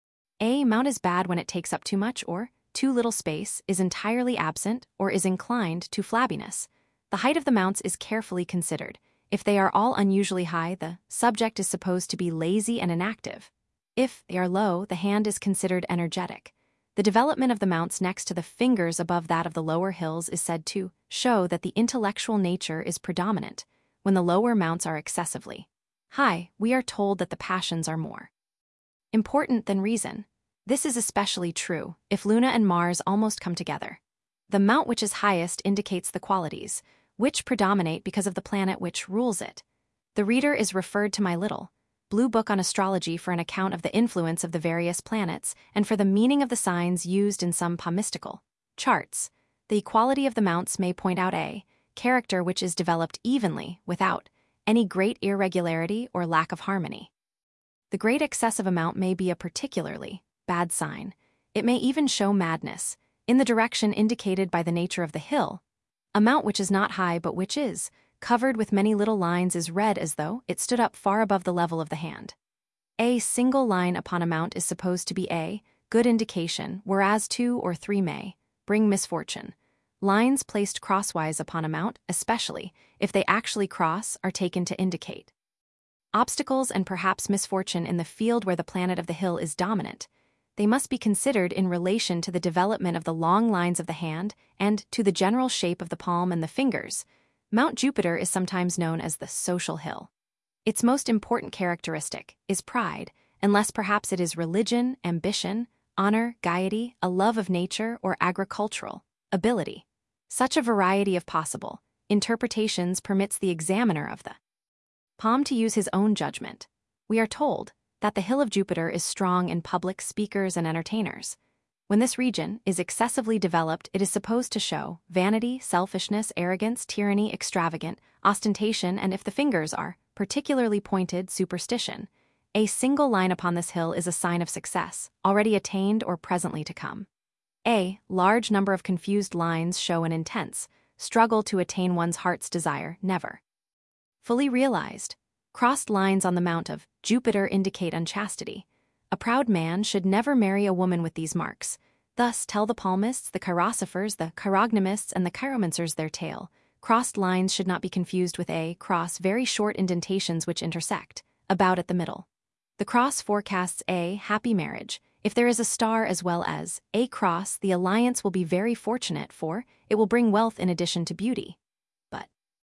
A mount is bad when it takes up too much or too little space, is entirely absent, or is inclined to flabbiness. The height of the mounts is carefully considered. If they are all unusually high, the subject is supposed to be lazy and inactive. If they are low, the hand is considered energetic. The development of the mounts next to the fingers above that of the lower hills is said to show that the intellectual nature is predominant. When the lower mounts are excessively high, we are told that the passions are more important than reason. This is especially true if Luna and Mars almost come together. The mount which is highest indicates the qualities which predominate because of the planet which rules it. The reader is referred to my little blue book on astrology for an account of the influence of the various planets and for the meaning of the signs used in some palmistical charts. The equality of the mounts may point out a character which is developed evenly without any great irregularity or lack of harmony. The great excess of a mount may be a particularly bad sign. It may even show madness, in the direction indicated by the nature of the hill. A mount which is not high but which is covered with many little lines is read as though it stood up far above the level of the hand. A single line upon a mount is supposed to be a good indication, whereas 2 or 3 may bring misfortune. Lines placed crosswise upon a mount, especially if they actually cross, are taken to indicate obstacles and perhaps misfortune in the field where the planet of the hill is dominant. They must be considered in relation to the development of the long lines of the hand and to the general shape of the palm and the fingers. Mount Jupiter is sometimes known as the social hill. Its most important characteristic is pride, unless perhaps it is religion, ambition, honor, gaiety, a love of nature, or agricultural ability. Such a variety of possible interpretations permits the examiner of the palm to use his own judgment. We are told that the hill of Jupiter is strong in public speakers and entertainers. When this region is excessively developed, it is supposed to show vanity, selfishness, arrogance, tyranny, extravagant, ostentation, and if the fingers are particularly pointed, superstition. A single line upon this hill is a sign of success, already attained or presently to come. A large number of confused lines show an intense struggle to attain one's heart's desire, never fully realized. Crossed lines on the mount of Jupiter indicate unchastity. A proud man should never marry a woman with these marks. Thus tell the palmists, the chirosophers, the chirognomists, and the chiromancers their tale. Crossed lines should not be confused with a cross, very short indentations which intersect, about at the middle. The cross forecasts a happy marriage. If there is a star as well as a cross, the alliance will be very fortunate, for it will bring wealth in addition to beauty. But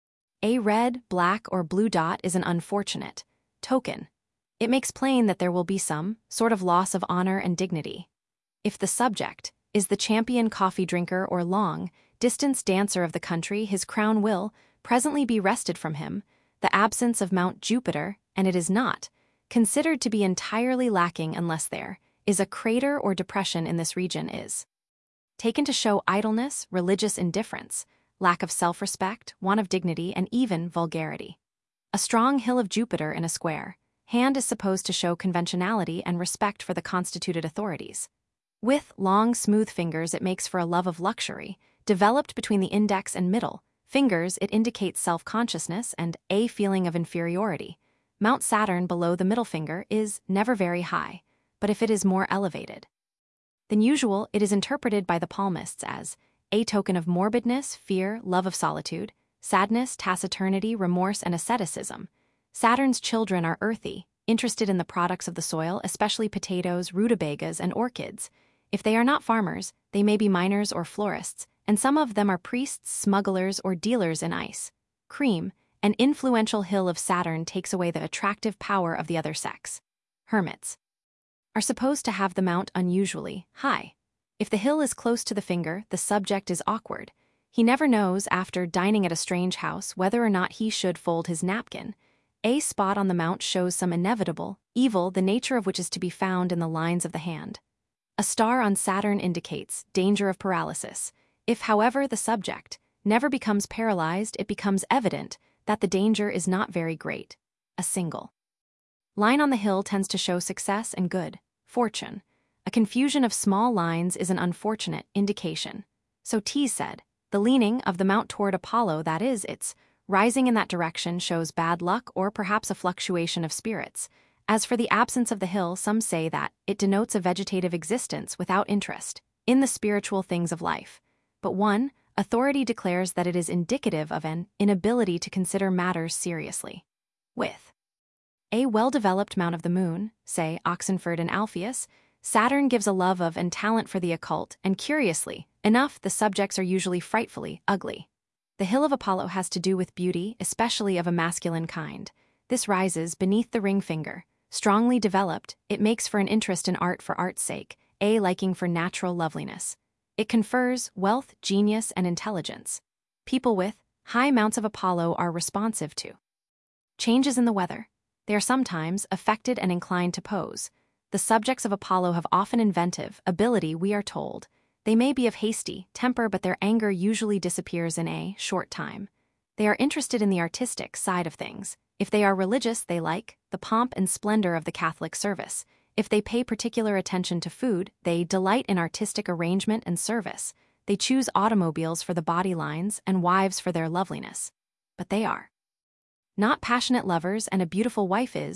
a red, black, or blue dot is an unfortunate token. It makes plain that there will be some sort of loss of honor and dignity. If the subject is the champion coffee drinker or long-distance dancer of the country, his crown will presently be wrested from him. The absence of Mount Jupiter, and it is not considered to be entirely lacking unless there is a crater or depression in this region, is taken to show idleness, religious indifference, lack of self-respect, want of dignity, and even vulgarity. A strong hill of Jupiter in a square hand is supposed to show conventionality and respect for the constituted authorities. With long, smooth fingers, it makes for a love of luxury. Developed between the index and middle fingers, it indicates self-consciousness and a feeling of inferiority. Mount Saturn below the middle finger is never very high, but if it is more elevated than usual, it is interpreted by the palmists as a token of morbidness, fear, love of solitude, sadness, taciturnity, remorse, and asceticism. Saturn's children are earthy, interested in the products of the soil, especially potatoes, rutabagas, and orchids. If they are not farmers, they may be miners or florists, and some of them are priests, smugglers, or dealers in ice cream. An influential hill of Saturn takes away the attractive power of the other sex. Hermits are supposed to have the mount unusually high. If the hill is close to the finger, the subject is awkward. He never knows, after dining at a strange house, whether or not he should fold his napkin. A spot on the mount shows some inevitable evil, the nature of which is to be found in the lines of the hand. A star on Saturn indicates danger of paralysis. If, however, the subject never becomes paralyzed, it becomes evident that the danger is not very great. A single line on the hill tends to show success and good fortune. A confusion of small lines is an unfortunate indication. So T said, the leaning of the mount toward Apollo, that is, its rising in that direction, shows bad luck or perhaps a fluctuation of spirits. As for the absence of the hill, some say that it denotes a vegetative existence without interest in the spiritual things of life. But one authority declares that it is indicative of an inability to consider matters seriously. With a well-developed mount of the moon, say Oxenford and Alpheus, Saturn gives a love of and talent for the occult, and curiously enough, the subjects are usually frightfully ugly. The hill of Apollo has to do with beauty, especially of a masculine kind. This rises beneath the ring finger. Strongly developed, it makes for an interest in art for art's sake, a liking for natural loveliness. It confers wealth, genius, and intelligence. People with high mounts of Apollo are responsive to changes in the weather. They are sometimes affected and inclined to pose. The subjects of Apollo have often inventive ability, we are told. They may be of hasty temper, but their anger usually disappears in a short time. They are interested in the artistic side of things. If they are religious, they like the pomp and splendor of the Catholic service. If they pay particular attention to food, they delight in artistic arrangement and service. They choose automobiles for the body lines and wives for their loveliness. But they are not passionate lovers, and a beautiful wife is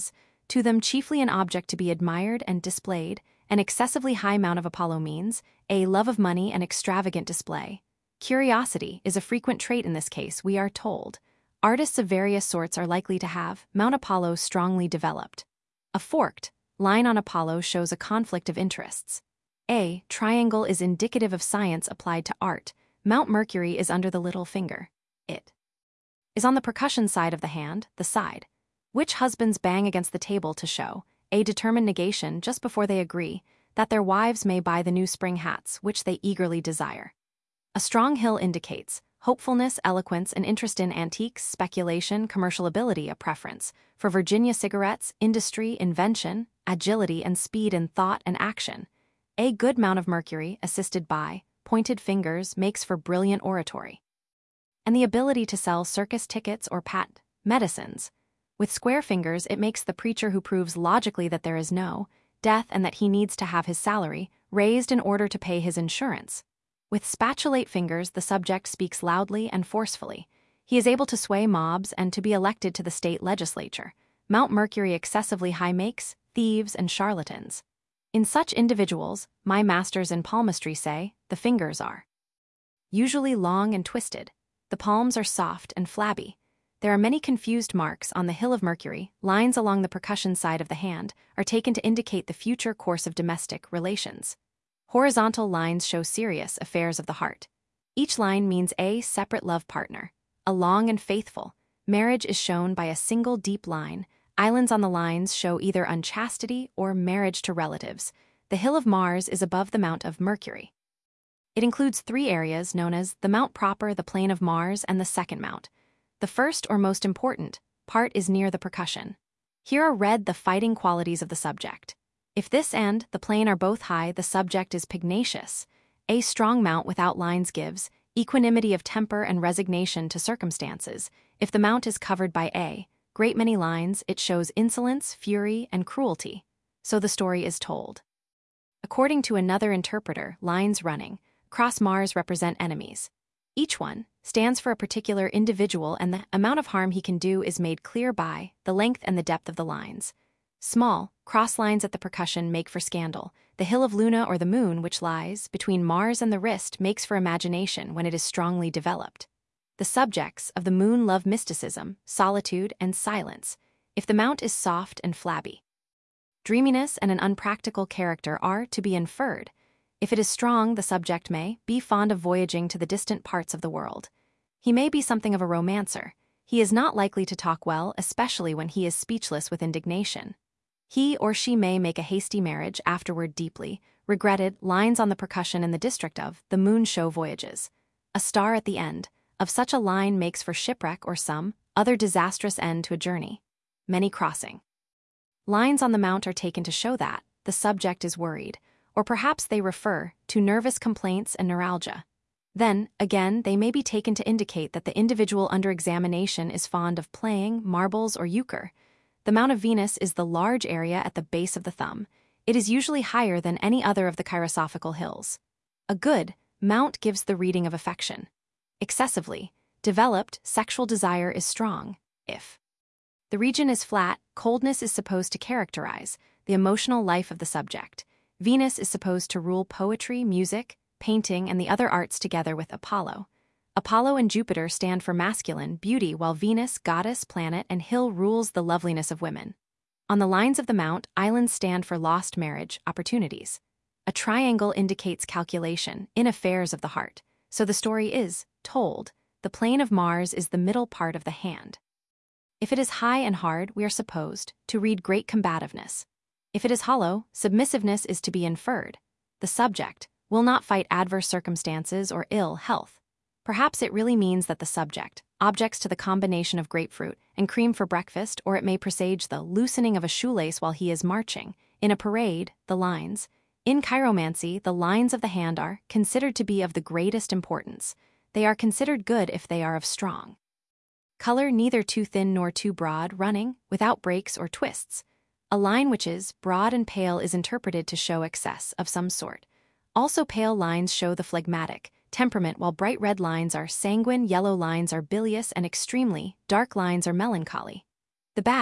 to them chiefly an object to be admired and displayed. An excessively high mount of Apollo means a love of money and extravagant display. Curiosity is a frequent trait in this case, we are told. Artists of various sorts are likely to have Mount Apollo strongly developed. A forked line on Apollo shows a conflict of interests. A triangle is indicative of science applied to art. Mount Mercury is under the little finger. It is on the percussion side of the hand, the side which husbands bang against the table to show a determined negation just before they agree that their wives may buy the new spring hats which they eagerly desire. A strong hill indicates hopefulness, eloquence, and interest in antiques, speculation, commercial ability, a preference for Virginia cigarettes, industry, invention, agility, and speed in thought and action. A good Mount of Mercury, assisted by pointed fingers, makes for brilliant oratory and the ability to sell circus tickets or patent medicines. With square fingers, it makes the preacher who proves logically that there is no death and that he needs to have his salary raised in order to pay his insurance. With spatulate fingers, the subject speaks loudly and forcefully. He is able to sway mobs and to be elected to the state legislature. Mount Mercury excessively high makes thieves and charlatans. In such individuals, my masters in palmistry say, the fingers are usually long and twisted. The palms are soft and flabby. There are many confused marks on the hill of Mercury. Lines along the percussion side of the hand are taken to indicate the future course of domestic relations. Horizontal lines show serious affairs of the heart. Each line means a separate love partner. A long and faithful marriage is shown by a single deep line. Islands on the lines show either unchastity or marriage to relatives. The hill of Mars is above the Mount of Mercury. It includes 3 areas known as the Mount proper, the plain of Mars, and the second Mount. The first, or most important, part is near the percussion. Here are read the fighting qualities of the subject. If this and the plain are both high, the subject is pugnacious. A strong mount without lines gives equanimity of temper and resignation to circumstances. If the mount is covered by a great many lines, it shows insolence, fury, and cruelty. So the story is told. According to another interpreter, lines running across Mars represent enemies. Each one stands for a particular individual, and the amount of harm he can do is made clear by the length and the depth of the lines. Small, cross lines at the percussion make for scandal. The hill of Luna or the moon, which lies between Mars and the wrist, makes for imagination when it is strongly developed. The subjects of the moon love mysticism, solitude, and silence, if the mount is soft and flabby. Dreaminess and an unpractical character are to be inferred. If it is strong, the subject may be fond of voyaging to the distant parts of the world. He may be something of a romancer. He is not likely to talk well, especially when he is speechless with indignation. He or she may make a hasty marriage, afterward deeply regretted. Lines on the percussion in the district of the moon show voyages. A star at the end of such a line makes for shipwreck or some other disastrous end to a journey. Many crossing lines on the mount are taken to show that the subject is worried, or perhaps they refer to nervous complaints and neuralgia. Then, again, they may be taken to indicate that the individual under examination is fond of playing marbles or euchre. The Mount of Venus is the large area at the base of the thumb. It is usually higher than any other of the chirosophical hills. A good mount gives the reading of affection. Excessively developed sexual desire is strong. If the region is flat, coldness is supposed to characterize the emotional life of the subject. Venus is supposed to rule poetry, music, painting, and the other arts together with Apollo. Apollo and Jupiter stand for masculine beauty, while Venus, goddess, planet, and hill rules the loveliness of women. On the lines of the mount, islands stand for lost marriage opportunities. A triangle indicates calculation in affairs of the heart. So the story is told. The plain of Mars is the middle part of the hand. If it is high and hard, we are supposed to read great combativeness. If it is hollow, submissiveness is to be inferred. The subject will not fight adverse circumstances or ill health. Perhaps it really means that the subject objects to the combination of grapefruit and cream for breakfast, or it may presage the loosening of a shoelace while he is marching. In a parade, the lines. In chiromancy, the lines of the hand are considered to be of the greatest importance. They are considered good if they are of strong color, neither too thin nor too broad, running without breaks or twists. A line which is broad and pale is interpreted to show excess of some sort. Also, pale lines show the phlegmatic temperament, while bright red lines are sanguine, yellow lines are bilious, and extremely dark lines are melancholy. The bad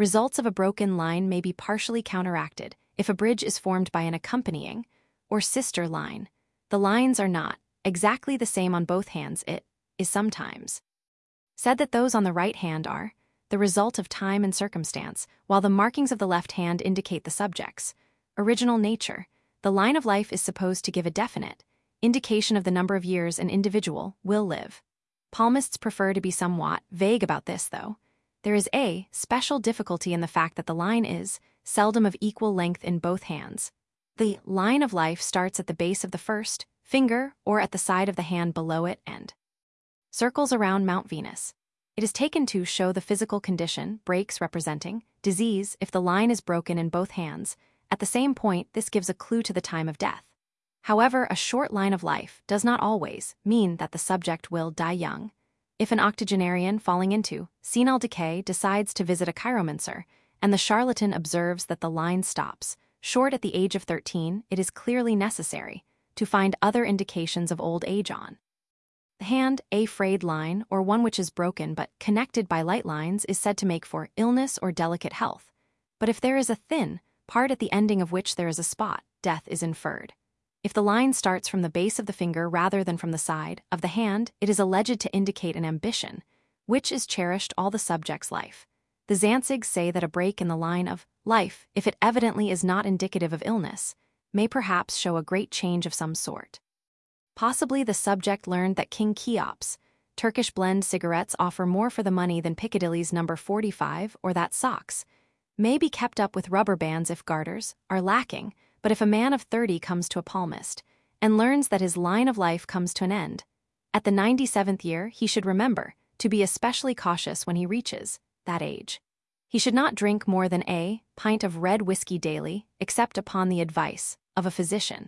Results of a broken line may be partially counteracted if a bridge is formed by an accompanying or sister line. The lines are not exactly the same on both hands. It is sometimes said that those on the right hand are the result of time and circumstance, while the markings of the left hand indicate the subject's original nature. The line of life is supposed to give a definite indication of the number of years an individual will live. Palmists prefer to be somewhat vague about this, though. There is a special difficulty in the fact that the line is seldom of equal length in both hands. The line of life starts at the base of the first finger or at the side of the hand below it and circles around Mount Venus. It is taken to show the physical condition, breaks representing disease if the line is broken in both hands. At the same point, this gives a clue to the time of death. However, a short line of life does not always mean that the subject will die young. If an octogenarian falling into senile decay decides to visit a chiromancer, and the charlatan observes that the line stops short at the age of 13, it is clearly necessary to find other indications of old age on the hand. A frayed line, or one which is broken but connected by light lines, is said to make for illness or delicate health. But if there is a thin part at the ending of which there is a spot, death is inferred. If the line starts from the base of the finger rather than from the side of the hand, it is alleged to indicate an ambition, which is cherished all the subject's life. The Zanzigs say that a break in the line of life, if it evidently is not indicative of illness, may perhaps show a great change of some sort. Possibly the subject learned that King Cheops' Turkish blend cigarettes offer more for the money than Piccadilly's number 45, or that socks may be kept up with rubber bands if garters are lacking. But if a man of 30 comes to a palmist and learns that his line of life comes to an end at the 97th year, he should remember to be especially cautious when he reaches that age. He should not drink more than a pint of red whiskey daily, except upon the advice of a physician.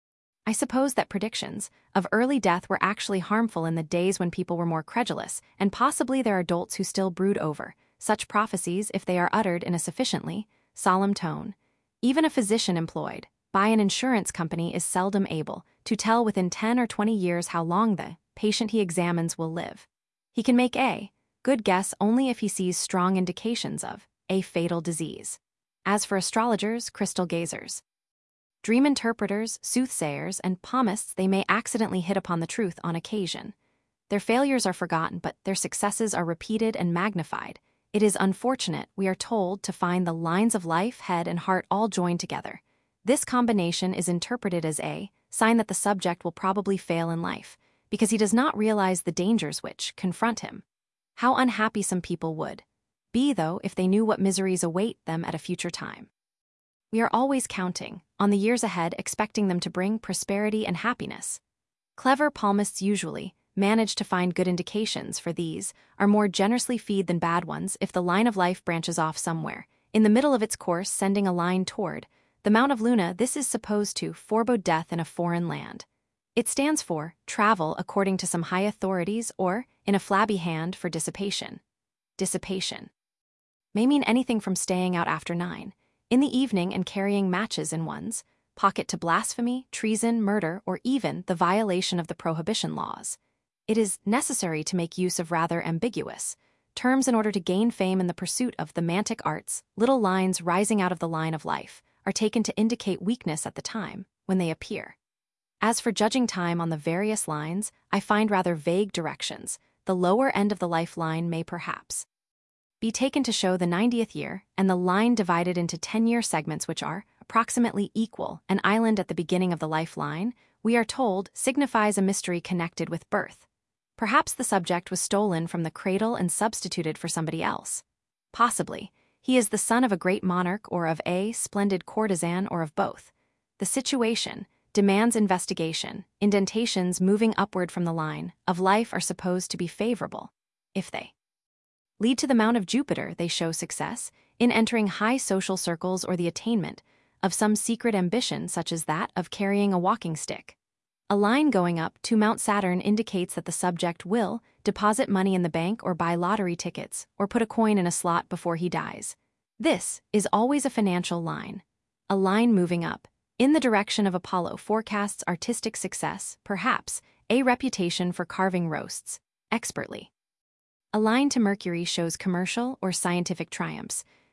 I suppose that predictions of early death were actually harmful in the days when people were more credulous, and possibly there are adults who still brood over such prophecies if they are uttered in a sufficiently solemn tone. Even a physician employed by an insurance company is seldom able to tell within 10 or 20 years how long the patient he examines will live. He can make a good guess only if he sees strong indications of a fatal disease. As for astrologers, crystal gazers, dream interpreters, soothsayers, and palmists, they may accidentally hit upon the truth on occasion. Their failures are forgotten, but their successes are repeated and magnified. It is unfortunate, we are told, to find the lines of life, head, and heart all joined together. This combination is interpreted as a sign that the subject will probably fail in life, because he does not realize the dangers which confront him. How unhappy some people would be, though, if they knew what miseries await them at a future time. We are always counting on the years ahead, expecting them to bring prosperity and happiness. Clever palmists usually manage to find good indications, for these are more generously feed than bad ones. If the line of life branches off somewhere in the middle of its course, sending a line toward the Mount of Luna, this is supposed to forebode death in a foreign land. It stands for travel according to some high authorities, or, in a flabby hand, for dissipation. Dissipation may mean anything from staying out after 9 in the evening and carrying matches in one's pocket to blasphemy, treason, murder, or even the violation of the prohibition laws. It is necessary to make use of rather ambiguous terms in order to gain fame in the pursuit of the mantic arts. Little lines rising out of the line of life are taken to indicate weakness at the time when they appear. As for judging time on the various lines, I find rather vague directions. The lower end of the lifeline may perhaps be taken to show the 90th year, and the line divided into 10-year segments which are approximately equal. An island at the beginning of the lifeline, we are told, signifies a mystery connected with birth. Perhaps the subject was stolen from the cradle and substituted for somebody else. Possibly, he is the son of a great monarch, or of a splendid courtesan, or of both. The situation demands investigation. Indentations moving upward from the line of life are supposed to be favorable. If they lead to the Mount of Jupiter, they show success in entering high social circles or the attainment of some secret ambition, such as that of carrying a walking stick. A line going up to Mount Saturn indicates that the subject will deposit money in the bank or buy lottery tickets or put a coin in a slot before he dies. This is always a financial line. A line moving up in the direction of Apollo forecasts artistic success, perhaps a reputation for carving roasts expertly. A line to Mercury shows commercial or scientific triumphs.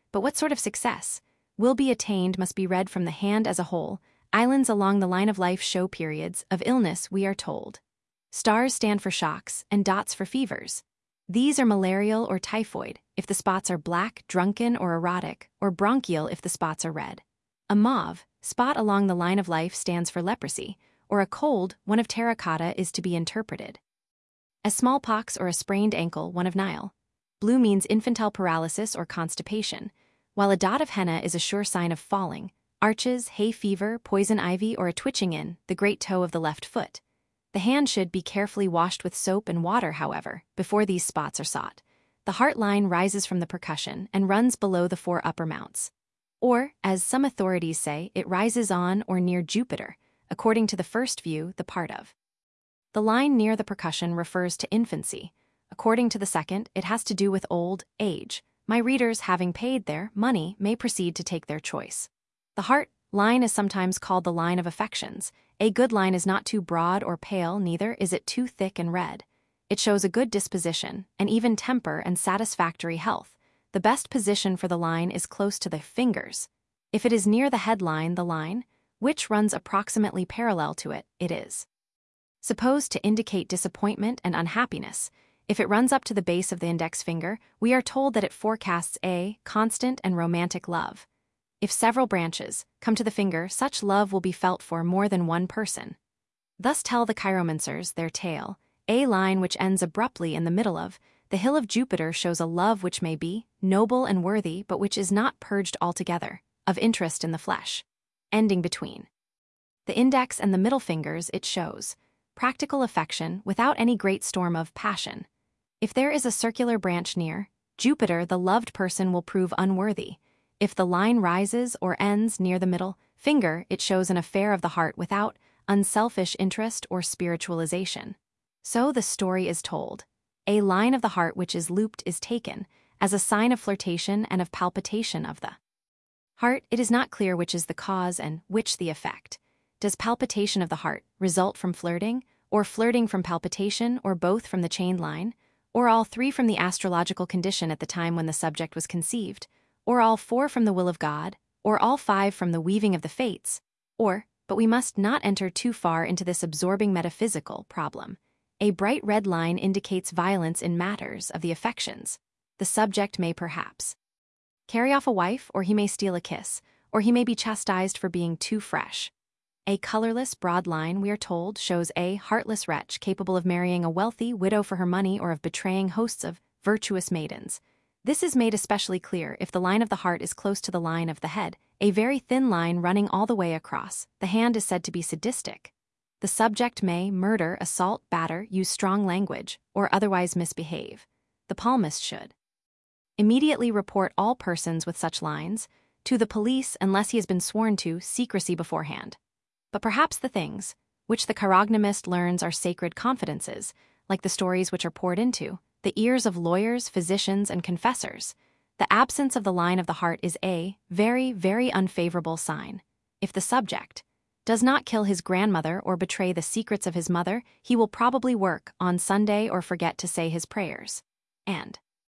But what sort of success will be attained must be read from the hand as a whole. Islands along the line of life show periods of illness, we are told. Stars stand for shocks and dots for fevers. These are malarial or typhoid if the spots are black, drunken, or erotic, or bronchial if the spots are red. A mauve spot along the line of life stands for leprosy, or a cold one of terracotta is to be interpreted. As smallpox or a sprained ankle, one of Nile. Blue means infantile paralysis or constipation, while a dot of henna is a sure sign of falling, arches, hay fever, poison ivy, or a twitching in the great toe of the left foot. The hand should be carefully washed with soap and water, however, before these spots are sought. The heart line rises from the percussion and runs below the four upper mounts. Or, as some authorities say, it rises on or near Jupiter, according to the first view, the part of. The line near the percussion refers to infancy. According to the second, it has to do with old age. My readers, having paid their money, may proceed to take their choice. The heart line is sometimes called the line of affections. A good line is not too broad or pale, neither is it too thick and red. It shows a good disposition, and even temper and satisfactory health. The best position for the line is close to the fingers. If it is near the headline, the line, which runs approximately parallel to it, it is supposed to indicate disappointment and unhappiness. If it runs up to the base of the index finger, we are told that it forecasts a constant and romantic love. If several branches come to the finger, such love will be felt for more than one person. Thus tell the chiromancers their tale. A line which ends abruptly in the middle of the hill of Jupiter shows a love which may be noble and worthy, but which is not purged altogether of interest in the flesh. Ending between the index and the middle fingers, it shows practical affection without any great storm of passion. If there is a circular branch near Jupiter, the loved person will prove unworthy. If the line rises or ends near the middle finger, it shows an affair of the heart without unselfish interest or spiritualization. So the story is told. A line of the heart which is looped is taken as a sign of flirtation and of palpitation of the heart. It is not clear which is the cause and which the effect. Does palpitation of the heart result from flirting, or flirting from palpitation, or both from the chained line, or all three from the astrological condition at the time when the subject was conceived, or all four from the will of God, or all five from the weaving of the fates, but we must not enter too far into this absorbing metaphysical problem. A bright red line indicates violence in matters of the affections. The subject may perhaps carry off a wife, or he may steal a kiss, or he may be chastised for being too fresh. A colorless, broad line, we are told, shows a heartless wretch capable of marrying a wealthy widow for her money or of betraying hosts of virtuous maidens. This is made especially clear if the line of the heart is close to the line of the head, a very thin line running all the way across. The hand is said to be sadistic. The subject may murder, assault, batter, use strong language, or otherwise misbehave. The palmist should immediately report all persons with such lines to the police unless he has been sworn to secrecy beforehand. But perhaps the things which the chirognomist learns are sacred confidences, like the stories which are poured into the ears of lawyers, physicians, and confessors. The absence of the line of the heart is a very, very unfavorable sign. If the subject does not kill his grandmother or betray the secrets of his mother, he will probably work on Sunday or forget to say his prayers. And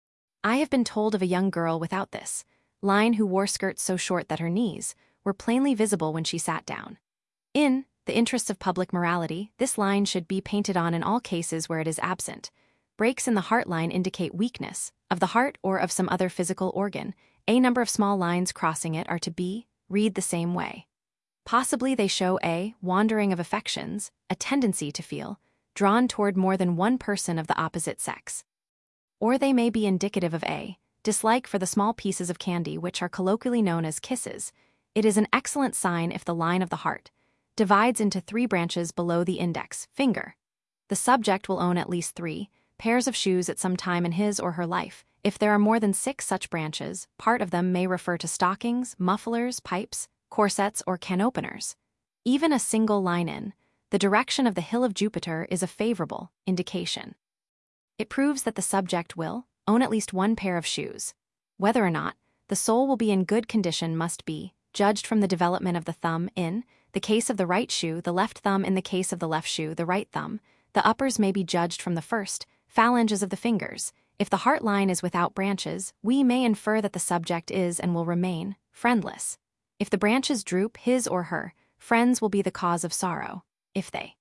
I have been told of a young girl without this line who wore skirts so short that her knees were plainly visible when she sat down. In the interests of public morality, this line should be painted on in all cases where it is absent. Breaks in the heart line indicate weakness of the heart or of some other physical organ. A number of small lines crossing it are to be read the same way. Possibly they show a wandering of affections, a tendency to feel drawn toward more than one person of the opposite sex. Or they may be indicative of a dislike for the small pieces of candy which are colloquially known as kisses. It is an excellent sign if the line of the heart divides into three branches below the index finger. The subject will own at least 3 pairs of shoes at some time in his or her life. If there are more than 6 such branches, part of them may refer to stockings, mufflers, pipes, corsets, or can openers. Even a single line in the direction of the hill of Jupiter is a favorable indication. It proves that the subject will own at least 1 pair of shoes. Whether or not the sole will be in good condition must be judged from the development of the thumb in the case of the right shoe, the left thumb in the case of the left shoe, the right thumb. The uppers may be judged from the first phalanges of the fingers. If the heart line is without branches, we may infer that the subject is and will remain friendless. If the branches droop, his or her friends will be the cause of sorrow. If they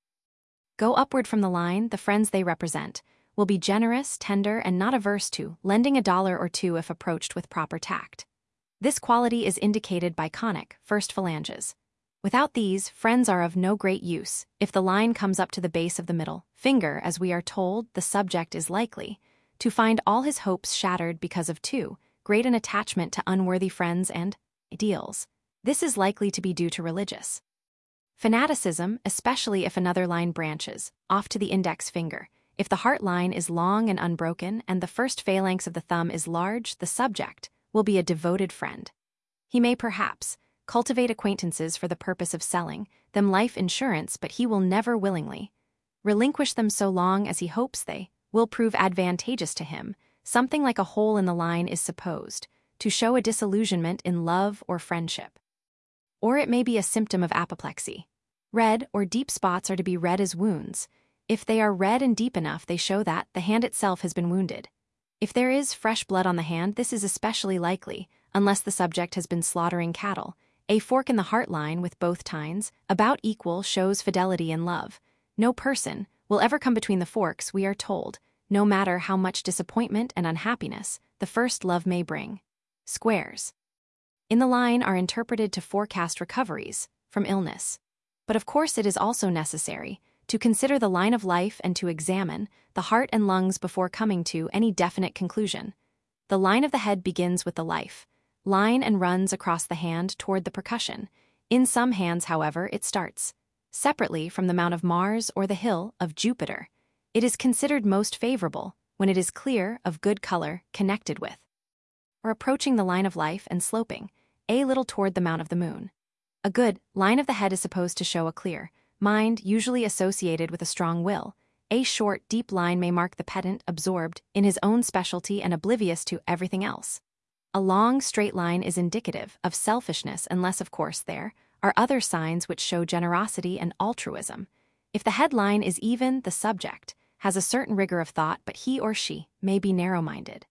go upward from the line, the friends they represent will be generous, tender, and not averse to lending $1 or $2 if approached with proper tact. This quality is indicated by conic, first phalanges. Without these, friends are of no great use. If the line comes up to the base of the middle finger, as we are told, the subject is likely to find all his hopes shattered because of too great an attachment to unworthy friends and ideals. This is likely to be due to religious fanaticism, especially if another line branches off to the index finger. If the heart line is long and unbroken and the first phalanx of the thumb is large, the subject will be a devoted friend. He may perhaps cultivate acquaintances for the purpose of selling them life insurance, but he will never willingly relinquish them so long as he hopes they will prove advantageous to him. Something like a hole in the line is supposed to show a disillusionment in love or friendship. Or it may be a symptom of apoplexy. Red or deep spots are to be read as wounds. If they are red and deep enough, they show that the hand itself has been wounded. If there is fresh blood on the hand, this is especially likely, unless the subject has been slaughtering cattle. A fork in the heart line with both tines about equal shows fidelity and love. No person will ever come between the forks, we are told, no matter how much disappointment and unhappiness the first love may bring. Squares in the line are interpreted to forecast recoveries from illness. But of course it is also necessary to consider the line of life and to examine the heart and lungs before coming to any definite conclusion. The line of the head begins with the life line and runs across the hand toward the percussion. In some hands, however, it starts separately from the Mount of Mars or the hill of Jupiter. It is considered most favorable when it is clear, of good color, connected with or approaching the line of life and sloping a little toward the Mount of the Moon. A good line of the head is supposed to show a clear mind, usually associated with a strong will. A short, deep line may mark the pedant absorbed in his own specialty and oblivious to everything else. A long, straight line is indicative of selfishness unless, of course, there are other signs which show generosity and altruism. If the headline is even, the subject has a certain rigor of thought, but he or she may be narrow-minded.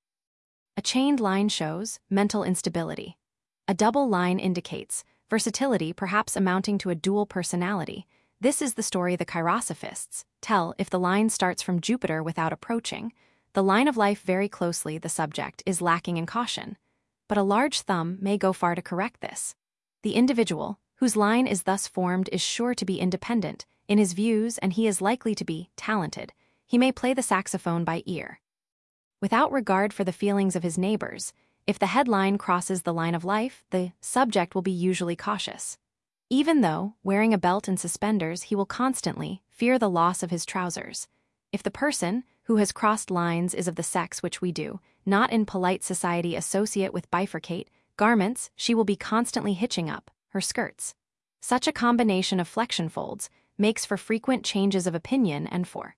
A chained line shows mental instability. A double line indicates versatility, perhaps amounting to a dual personality. This is the story the Chirosophists tell. If the line starts from Jupiter without approaching the line of life very closely, the subject is lacking in caution. But a large thumb may go far to correct this. The individual whose line is thus formed is sure to be independent in his views, and he is likely to be talented. He may play the saxophone by ear, without regard for the feelings of his neighbors. If the headline crosses the line of life, the subject will be usually cautious. Even though wearing a belt and suspenders, he will constantly fear the loss of his trousers. If the person who has crossed lines is of the sex which we do not in polite society associate with bifurcate garments, she will be constantly hitching up her skirts. Such a combination of flexion folds makes for frequent changes of opinion and for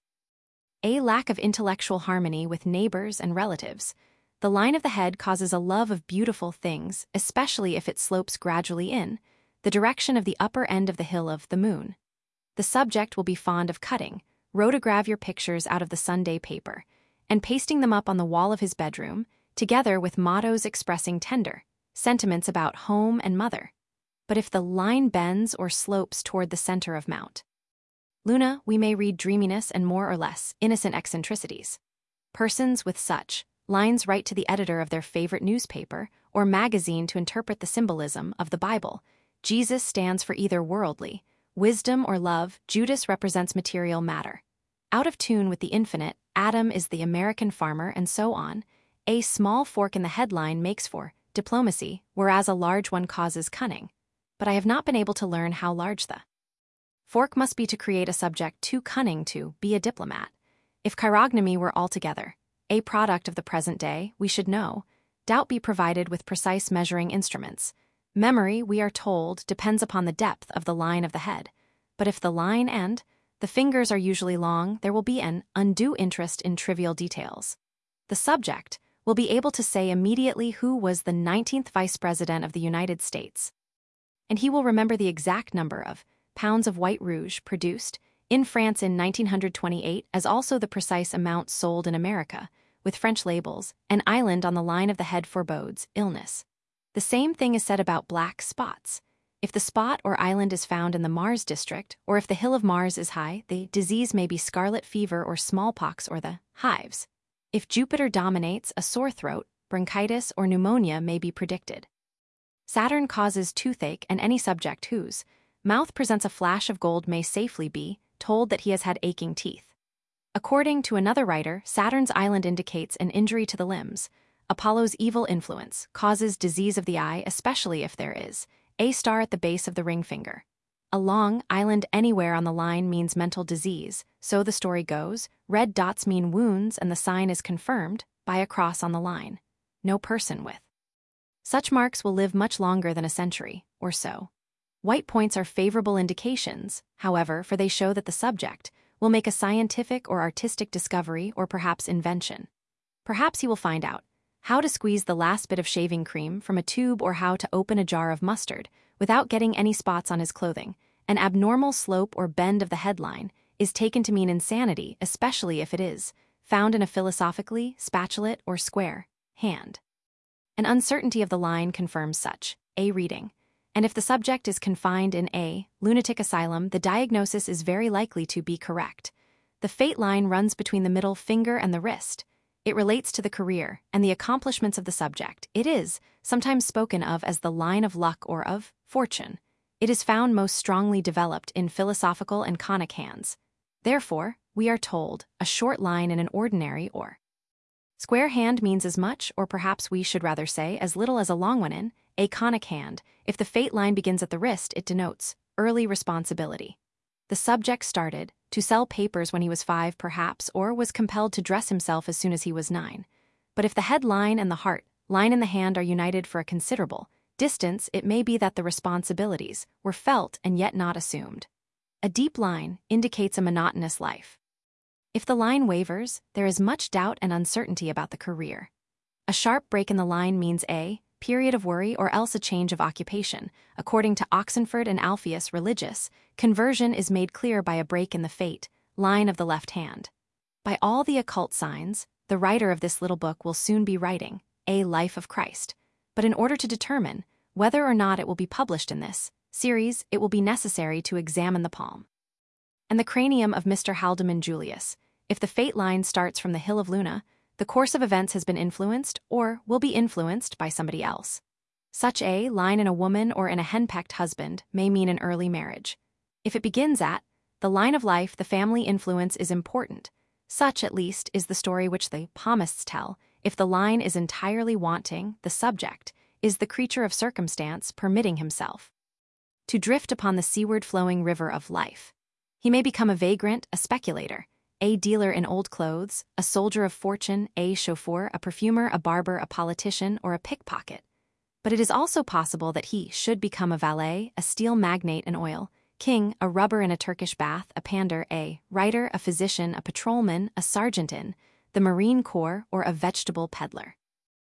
a lack of intellectual harmony with neighbors and relatives. The line of the head causes a love of beautiful things, especially if it slopes gradually in the direction of the upper end of the hill of the moon. The subject will be fond of cutting rotogravure pictures out of the Sunday paper and pasting them up on the wall of his bedroom, together with mottos expressing tender sentiments about home and mother. But if the line bends or slopes toward the center of Mount Luna, we may read dreaminess and more or less innocent eccentricities. Persons with such lines write to the editor of their favorite newspaper or magazine to interpret the symbolism of the Bible. Jesus stands for either worldly wisdom or love. Judas represents material matter. Out of tune with the infinite, Adam is the American farmer, and so on. A small fork in the headline makes for diplomacy, whereas a large one causes cunning. But I have not been able to learn how large the fork must be to create a subject too cunning to be a diplomat. If chirognomy were altogether a product of the present day, we should no doubt be provided with precise measuring instruments. Memory, we are told, depends upon the depth of the line of the head. But if the line and the fingers are usually long, there will be an undue interest in trivial details. The subject will be able to say immediately who was the 19th Vice President of the United States. And he will remember the exact number of pounds of white rouge produced in France in 1928, as also the precise amount sold in America, with French labels, an island on the line of the head forebodes illness. The same thing is said about black spots. If the spot or island is found in the Mars district, or if the hill of Mars is high, the disease may be scarlet fever or smallpox or the hives. If Jupiter dominates, a sore throat, bronchitis, or pneumonia may be predicted. Saturn causes toothache, and any subject whose mouth presents a flash of gold may safely be told that he has had aching teeth. According to another writer, Saturn's island indicates an injury to the limbs. Apollo's evil influence causes disease of the eye, especially if there is a star at the base of the ring finger. A long island anywhere on the line means mental disease, so the story goes. Red dots mean wounds, and the sign is confirmed by a cross on the line. No person with such marks will live much longer than a century or so. White points are favorable indications, however, for they show that the subject will make a scientific or artistic discovery or perhaps invention. Perhaps he will find out how to squeeze the last bit of shaving cream from a tube or how to open a jar of mustard without getting any spots on his clothing. An abnormal slope or bend of the headline is taken to mean insanity, especially if it is found in a philosophically spatulate or square hand. An uncertainty of the line confirms such a reading, and if the subject is confined in a lunatic asylum, the diagnosis is very likely to be correct. The fate line runs between the middle finger and the wrist. It relates to the career and the accomplishments of the subject. It is sometimes spoken of as the line of luck or of fortune. It is found most strongly developed in philosophical and conic hands. Therefore, we are told, a short line in an ordinary or square hand means as much, or perhaps we should rather say as little as a long one in a conic hand. If the fate line begins at the wrist, it denotes early responsibility. The subject started to sell papers when he was 5 perhaps, or was compelled to dress himself as soon as he was 9. But if the head line and the heart line in the hand are united for a considerable distance, it may be that the responsibilities were felt and yet not assumed. A deep line indicates a monotonous life. If the line wavers, there is much doubt and uncertainty about the career. A sharp break in the line means a period of worry or else a change of occupation. According to Oxenford and Alpheus Religious, conversion is made clear by a break in the fate line of the left hand. By all the occult signs, the writer of this little book will soon be writing a Life of Christ. But in order to determine whether or not it will be published in this series, it will be necessary to examine the palm and the cranium of Mr. Haldeman Julius. If the fate line starts from the Hill of Luna, the course of events has been influenced or will be influenced by somebody else. Such a line in a woman or in a henpecked husband may mean an early marriage. If it begins at the line of life, the family influence is important. Such, at least, is the story which the palmists tell. If the line is entirely wanting, the subject is the creature of circumstance permitting himself to drift upon the seaward flowing river of life. He may become a vagrant, a speculator, a dealer in old clothes, a soldier of fortune, a chauffeur, a perfumer, a barber, a politician, or a pickpocket. But it is also possible that he should become a valet, a steel magnate in oil, king, a rubber in a Turkish bath, a pander, a writer, a physician, a patrolman, a sergeant in the Marine Corps, or a vegetable peddler.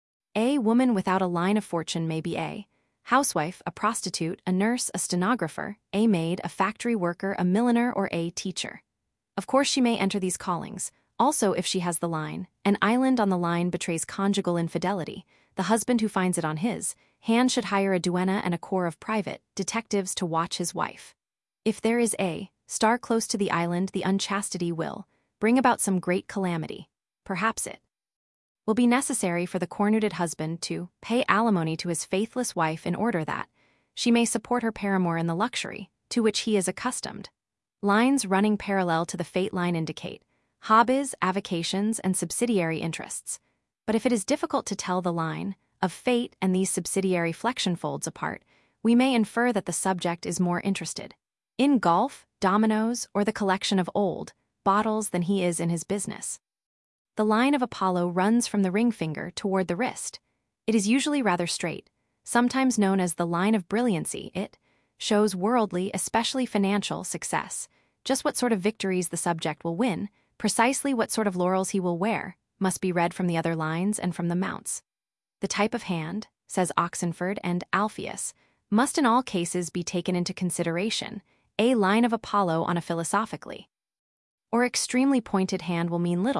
A woman without a line of fortune may be a housewife, a prostitute, a nurse, a stenographer, a maid, a factory worker, a milliner, or a teacher. Of course, she may enter these callings. Also, if she has the line, an island on the line betrays conjugal infidelity. The husband who finds it on his hand should hire a duenna and a corps of private detectives to watch his wife. If there is a star close to the island, the unchastity will bring about some great calamity. Perhaps it will be necessary for the cornuted husband to pay alimony to his faithless wife in order that she may support her paramour in the luxury to which he is accustomed. Lines running parallel to the fate line indicate hobbies, avocations, and subsidiary interests. But if it is difficult to tell the line of fate and these subsidiary flexion folds apart, we may infer that the subject is more interested in golf, dominoes, or the collection of old bottles than he is in his business. The line of Apollo runs from the ring finger toward the wrist. It is usually rather straight, sometimes known as the line of brilliancy. It shows worldly, especially financial, success. Just what sort of victories the subject will win, precisely what sort of laurels he will wear, must be read from the other lines and from the mounts. The type of hand, says Oxenford and Alpheus, must in all cases be taken into consideration. A line of Apollo on a philosophically or extremely pointed hand will mean little,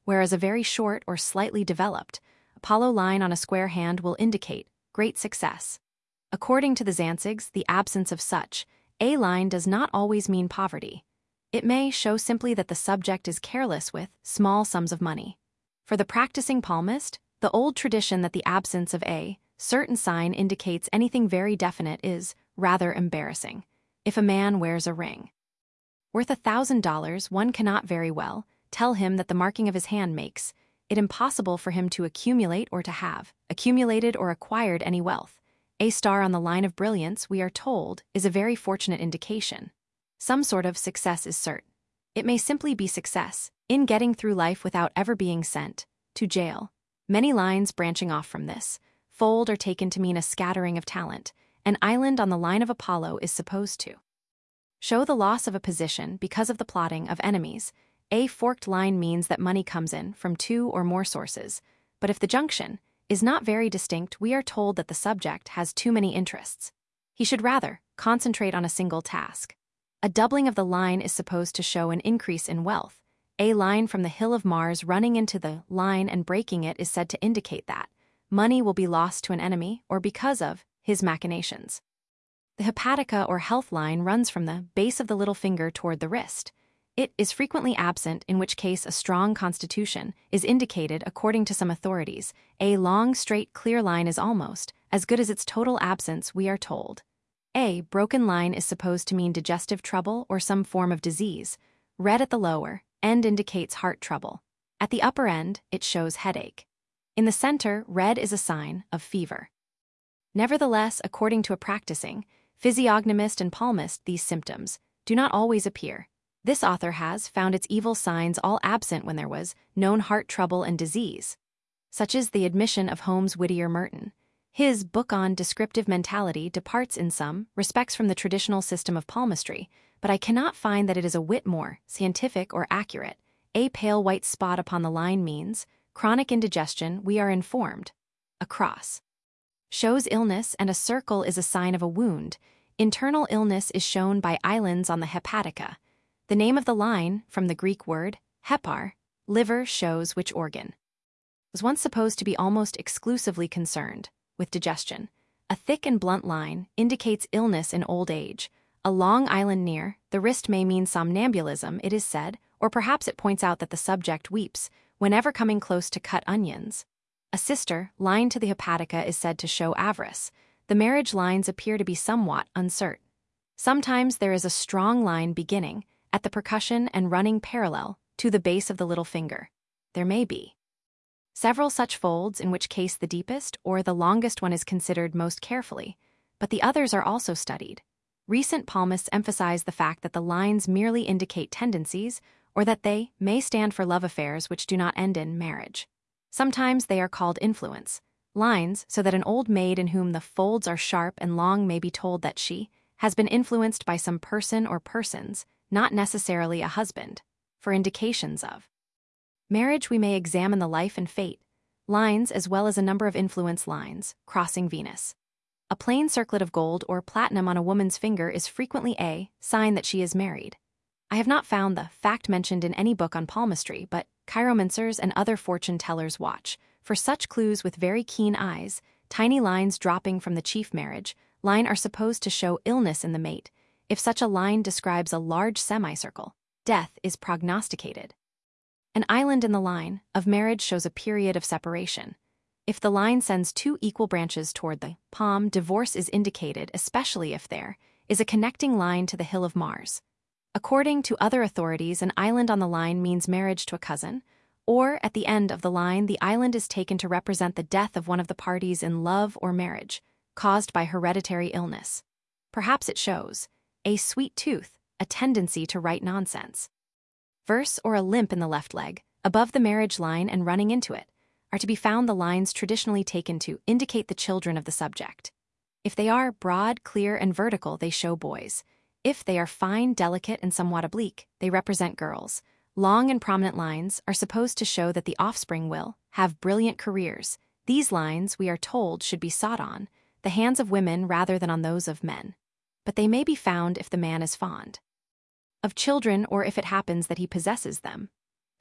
whereas a very short or slightly developed Apollo line on a square hand will indicate great success. According to the Zanzigs, the absence of such a line does not always mean poverty. It may show simply that the subject is careless with small sums of money. For the practicing palmist, the old tradition that the absence of a certain sign indicates anything very definite is rather embarrassing. If a man wears a ring worth $1,000, one cannot very well tell him that the marking of his hand makes it impossible for him to accumulate or to have accumulated or acquired any wealth. A star on the line of brilliance, we are told, is a very fortunate indication. Some sort of success is certain. It may simply be success in getting through life without ever being sent to jail. Many lines branching off from this fold are taken to mean a scattering of talent. An island on the line of Apollo is supposed to show the loss of a position because of the plotting of enemies. A forked line means that money comes in from two or more sources, but if the junction is not very distinct, we are told that the subject has too many interests. He should rather concentrate on a single task. A doubling of the line is supposed to show an increase in wealth. A line from the Hill of Mars running into the line and breaking it is said to indicate that money will be lost to an enemy or because of his machinations. The hepatica or health line runs from the base of the little finger toward the wrist. It is frequently absent, in which case a strong constitution is indicated according to some authorities. A long, straight, clear line is almost as good as its total absence, we are told. A broken line is supposed to mean digestive trouble or some form of disease. Red at the lower end indicates heart trouble. At the upper end, it shows headache. In the center, red is a sign of fever. Nevertheless, according to a practicing physiognomist and palmist, these symptoms do not always appear. This author has found its evil signs all absent when there was known heart trouble and disease. Such is the admission of Holmes Whittier Merton. His book on descriptive mentality departs in some respects from the traditional system of palmistry, but I cannot find that it is a whit more scientific or accurate. A pale white spot upon the line means chronic indigestion, we are informed. A cross shows illness, and a circle is a sign of a wound. Internal illness is shown by islands on the hepatica. The name of the line, from the Greek word hepar, liver, shows which organ was once supposed to be almost exclusively concerned with digestion. A thick and blunt line indicates illness in old age. A long island near the wrist may mean somnambulism, it is said, or perhaps it points out that the subject weeps whenever coming close to cut onions. A sister line to the hepatica is said to show avarice. The marriage lines appear to be somewhat uncertain. Sometimes there is a strong line beginning at the percussion and running parallel to the base of the little finger. There may be several such folds, in which case the deepest or the longest one is considered most carefully, but the others are also studied. Recent palmists emphasize the fact that the lines merely indicate tendencies, or that they may stand for love affairs which do not end in marriage. Sometimes they are called influence lines, so that an old maid in whom the folds are sharp and long may be told that she has been influenced by some person or persons, not necessarily a husband. For indications of marriage, we may examine the life and fate lines as well as a number of influence lines crossing Venus. A plain circlet of gold or platinum on a woman's finger is frequently a sign that she is married. I have not found the fact mentioned in any book on palmistry, but chiromancers and other fortune tellers watch for such clues with very keen eyes. Tiny lines dropping from the chief marriage line are supposed to show illness in the mate. If such a line describes a large semicircle, death is prognosticated. An island in the line of marriage shows a period of separation. If the line sends two equal branches toward the palm, divorce is indicated, especially if there is a connecting line to the Hill of Mars. According to other authorities, an island on the line means marriage to a cousin, or at the end of the line, the island is taken to represent the death of one of the parties in love or marriage, caused by hereditary illness. Perhaps it shows a sweet tooth, a tendency to write nonsense verse, or a limp in the left leg. Above the marriage line and running into it are to be found the lines traditionally taken to indicate the children of the subject. If they are broad, clear, and vertical, they show boys. If they are fine, delicate, and somewhat oblique, they represent girls. Long and prominent lines are supposed to show that the offspring will have brilliant careers. These lines, we are told, should be sought on the hands of women rather than on those of men. But they may be found if the man is fond of children or if it happens that he possesses them.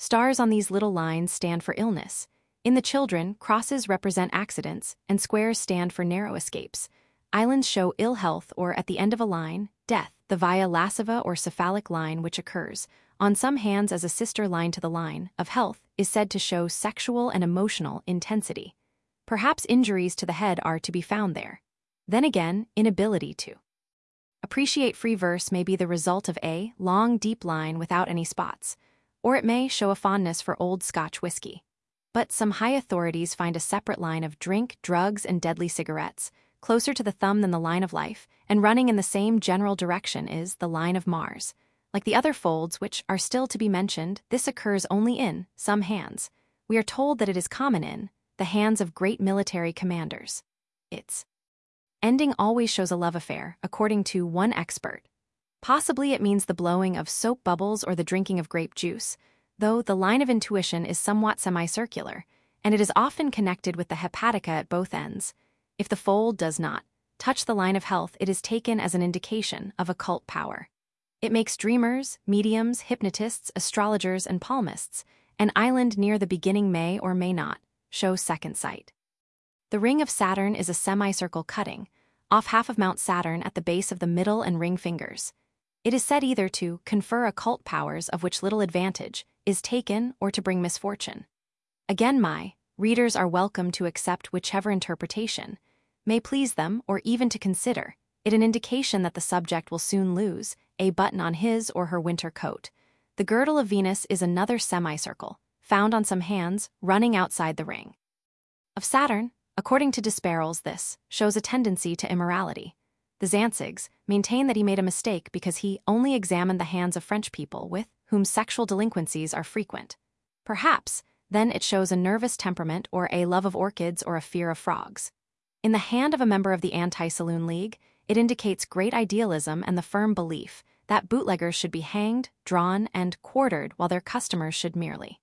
Stars on these little lines stand for illness. In the children, crosses represent accidents, and squares stand for narrow escapes. Islands show ill health or, at the end of a line, death, the via lasciva or cephalic line which occurs on some hands as a sister line to the line of health is said to show sexual and emotional intensity. Perhaps injuries to the head are to be found there. Then again, inability to appreciate free verse may be the result of a long, deep line without any spots, or it may show a fondness for old Scotch whiskey. But some high authorities find a separate line of drink, drugs, and deadly cigarettes, closer to the thumb than the line of life, and running in the same general direction is the line of Mars. Like the other folds, which are still to be mentioned, this occurs only in some hands. We are told that it is common in the hands of great military commanders. Its ending always shows a love affair, according to one expert. Possibly it means the blowing of soap bubbles or the drinking of grape juice, though the line of intuition is somewhat semicircular, and it is often connected with the hepatica at both ends. If the fold does not touch the line of health, it is taken as an indication of occult power. It makes dreamers, mediums, hypnotists, astrologers, and palmists. An island near the beginning may or may not show second sight. The ring of Saturn is a semicircle cutting off half of Mount Saturn at the base of the middle and ring fingers. It is said either to confer occult powers of which little advantage is taken or to bring misfortune. Again, my readers are welcome to accept whichever interpretation may please them or even to consider it an indication that the subject will soon lose a button on his or her winter coat. The girdle of Venus is another semicircle, found on some hands running outside the ring of Saturn. According to Desparles, this shows a tendency to immorality. The Zanzigs maintain that he made a mistake because he only examined the hands of French people with whom sexual delinquencies are frequent. Perhaps, then it shows a nervous temperament or a love of orchids or a fear of frogs. In the hand of a member of the Anti-Saloon League, it indicates great idealism and the firm belief that bootleggers should be hanged, drawn, and quartered while their customers should merely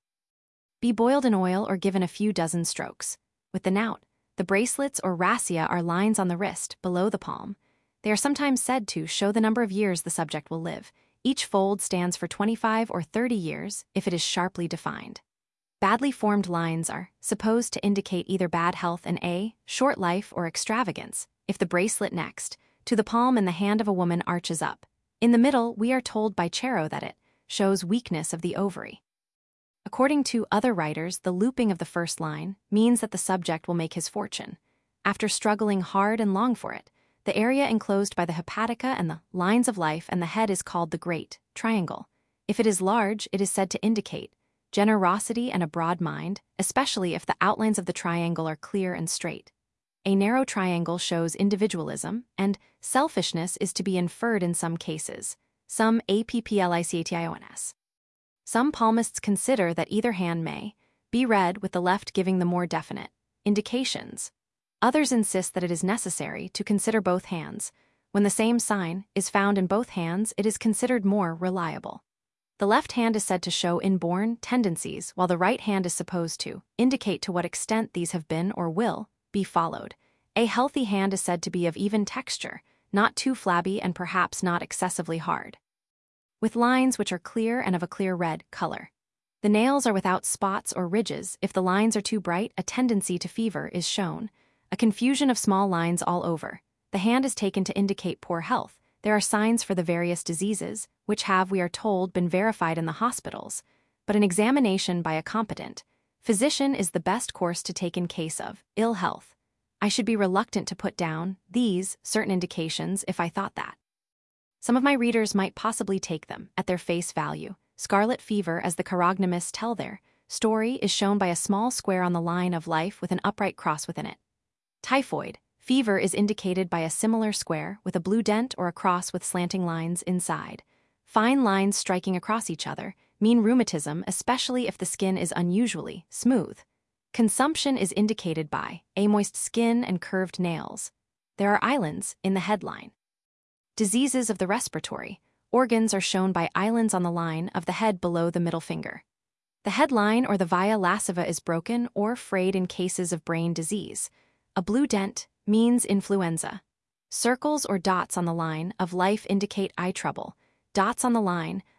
be boiled in oil or given a few dozen strokes. With the knout, the bracelets or razzia are lines on the wrist below the palm. They are sometimes said to show the number of years the subject will live. Each fold stands for 25 or 30 years if it is sharply defined. Badly formed lines are supposed to indicate either bad health and a short life or extravagance. If the bracelet next to the palm in the hand of a woman arches up in the middle, we are told by Chero that it shows weakness of the ovary. According to other writers, the looping of the first line means that the subject will make his fortune. After struggling hard and long for it, the area enclosed by the hepatica and the lines of life and the head is called the great triangle. If it is large, it is said to indicate generosity and a broad mind, especially if the outlines of the triangle are clear and straight. A narrow triangle shows individualism, and selfishness is to be inferred in some cases. Some applications. Some palmists consider that either hand may be read with the left giving the more definite indications. Others insist that it is necessary to consider both hands. When the same sign is found in both hands, it is considered more reliable. The left hand is said to show inborn tendencies, while the right hand is supposed to indicate to what extent these have been or will be followed. A healthy hand is said to be of even texture, not too flabby and perhaps not excessively hard, with lines which are clear and of a clear red color. The nails are without spots or ridges. If the lines are too bright, a tendency to fever is shown. A confusion of small lines all over. The hand is taken to indicate poor health. There are signs for the various diseases, which have, we are told, been verified in the hospitals, but an examination by a competent physician is the best course to take in case of ill health. I should be reluctant to put down these certain indications if I thought that some of my readers might possibly take them at their face value. Scarlet fever, as the chirognomists tell their story, is shown by a small square on the line of life with an upright cross within it. Typhoid fever is indicated by a similar square with a blue dent or a cross with slanting lines inside. Fine lines striking across each other mean rheumatism, especially if the skin is unusually smooth. Consumption is indicated by a moist skin and curved nails. There are islands in the headline. Diseases of the respiratory organs are shown by islands on the line of the head below the middle finger. The headline or the via lasciva is broken or frayed in cases of brain disease. A blue dent means influenza. Circles or dots on the line of life indicate eye trouble. Dots on the line of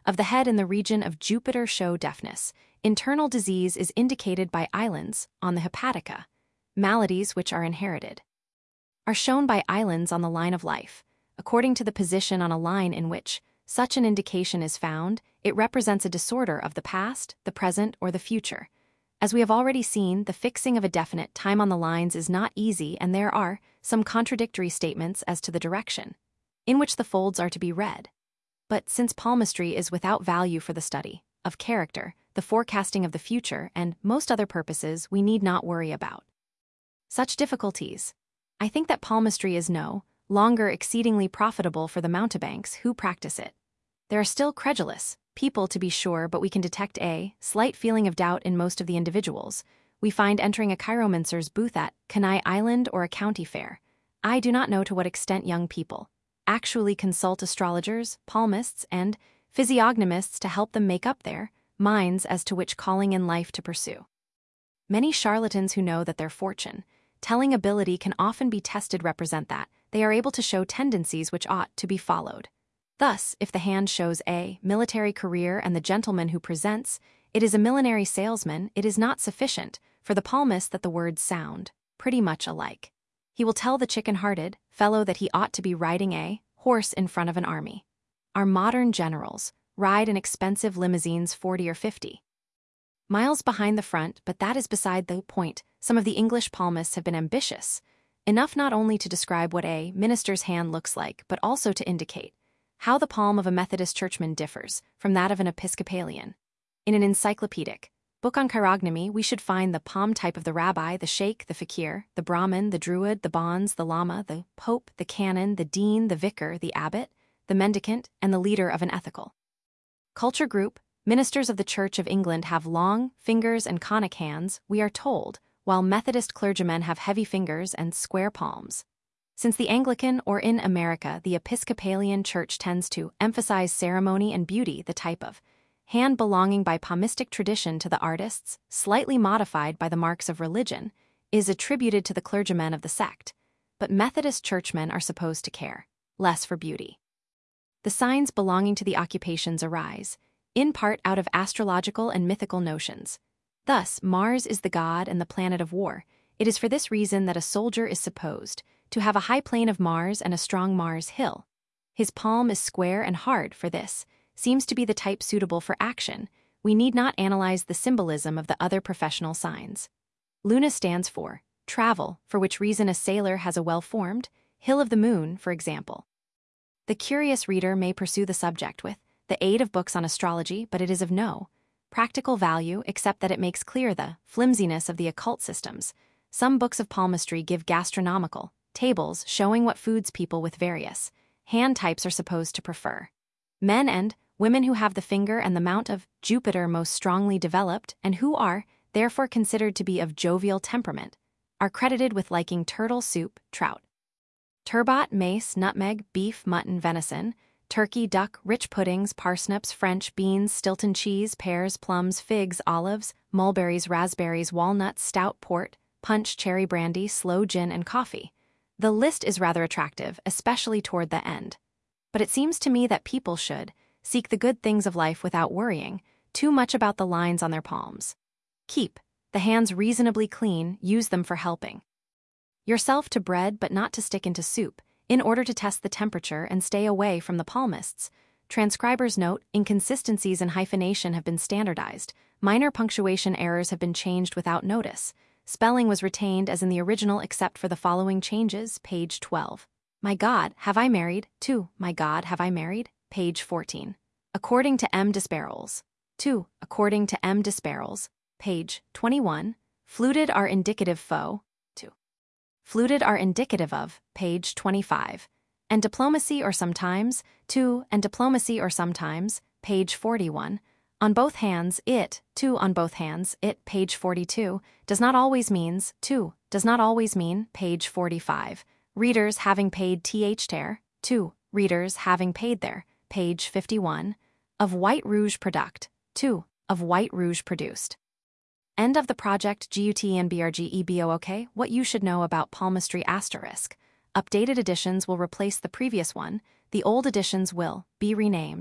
of the head in the region of Jupiter show deafness. Internal disease is indicated by islands on the hepatica. Maladies which are inherited are shown by islands on the line of life. According to the position on a line in which such an indication is found, it represents a disorder of the past, the present, or the future. As we have already seen, the fixing of a definite time on the lines is not easy, and there are some contradictory statements as to the direction in which the folds are to be read. But since palmistry is without value for the study of character, the forecasting of the future, and most other purposes, we need not worry about such difficulties. I think that palmistry is no longer exceedingly profitable for the mountebanks who practice it. There are still credulous people, to be sure, but we can detect a slight feeling of doubt in most of the individuals we find entering a chiromancer's booth at Kenai Island or a county fair. I do not know to what extent young people actually consult astrologers, palmists, and physiognomists to help them make up their minds as to which calling in life to pursue. Many charlatans who know that their fortune-telling ability can often be tested represent that they are able to show tendencies which ought to be followed. Thus, if the hand shows a military career and the gentleman who presents it is a millinery salesman, it is not sufficient for the palmist that the words sound pretty much alike. He will tell the chicken-hearted fellow that he ought to be riding a horse in front of an army. Our modern generals ride in expensive limousines 40 or 50 miles behind the front, but that is beside the point. Some of the English palmists have been ambitious enough not only to describe what a minister's hand looks like, but also to indicate how the palm of a Methodist churchman differs from that of an Episcopalian. In an encyclopedic book on chirognomy, we should find the palm type of the rabbi, the sheikh, the fakir, the brahmin, the druid, the bonze, the lama, the pope, the canon, the dean, the vicar, the abbot, the mendicant, and the leader of an ethical culture group. Ministers of the Church of England have long fingers and conic hands, we are told, while Methodist clergymen have heavy fingers and square palms. Since the Anglican, or in America, the Episcopalian Church tends to emphasize ceremony and beauty, the type of hand belonging by palmistic tradition to the artists, slightly modified by the marks of religion, is attributed to the clergymen of the sect, but Methodist churchmen are supposed to care less for beauty. The signs belonging to the occupations arise, in part out of astrological and mythical notions. Thus, Mars is the god and the planet of war. It is for this reason that a soldier is supposed to have a high plane of Mars and a strong Mars hill. His palm is square and hard, for this seems to be the type suitable for action. We need not analyze the symbolism of the other professional signs. Luna stands for travel, for which reason a sailor has a well-formed hill of the moon, for example. The curious reader may pursue the subject with the aid of books on astrology, but it is of no practical value except that it makes clear the flimsiness of the occult systems. Some books of palmistry give gastronomical tables showing what foods people with various hand types are supposed to prefer. Men and women who have the finger and the mount of Jupiter most strongly developed, and who are therefore considered to be of jovial temperament, are credited with liking turtle soup, trout, turbot, mace, nutmeg, beef, mutton, venison, turkey, duck, rich puddings, parsnips, French beans, Stilton cheese, pears, plums, figs, olives, mulberries, raspberries, walnuts, stout port, punch, cherry brandy, sloe gin, and coffee. The list is rather attractive, especially toward the end. But it seems to me that people should seek the good things of life without worrying too much about the lines on their palms. Keep the hands reasonably clean, use them for helping yourself to bread but not to stick into soup, in order to test the temperature and stay away from the palmists. Transcribers note, inconsistencies in hyphenation have been standardized, minor punctuation errors have been changed without notice. Spelling was retained as in the original except for the following changes, page 12. My God, have I married? 2. My God, have I married? Page 14. According to M. Desbarrels. 2. According to M. Desbarrels. Page 21. Fluted are indicative faux. 2. Fluted are indicative of, page 25. And diplomacy or sometimes, 2. And diplomacy or sometimes, page 41. On both hands, it, 2. On both hands, it, page 42, does not always means, 2. Does not always mean, page 45. Readers having paid th ter, 2. Readers having paid their, page 51. Of white rouge product, 2. Of white rouge produced. End of the project. GUTENBRGEBOOK. What you should know about palmistry asterisk. Updated editions will replace the previous one. The old editions will be renamed.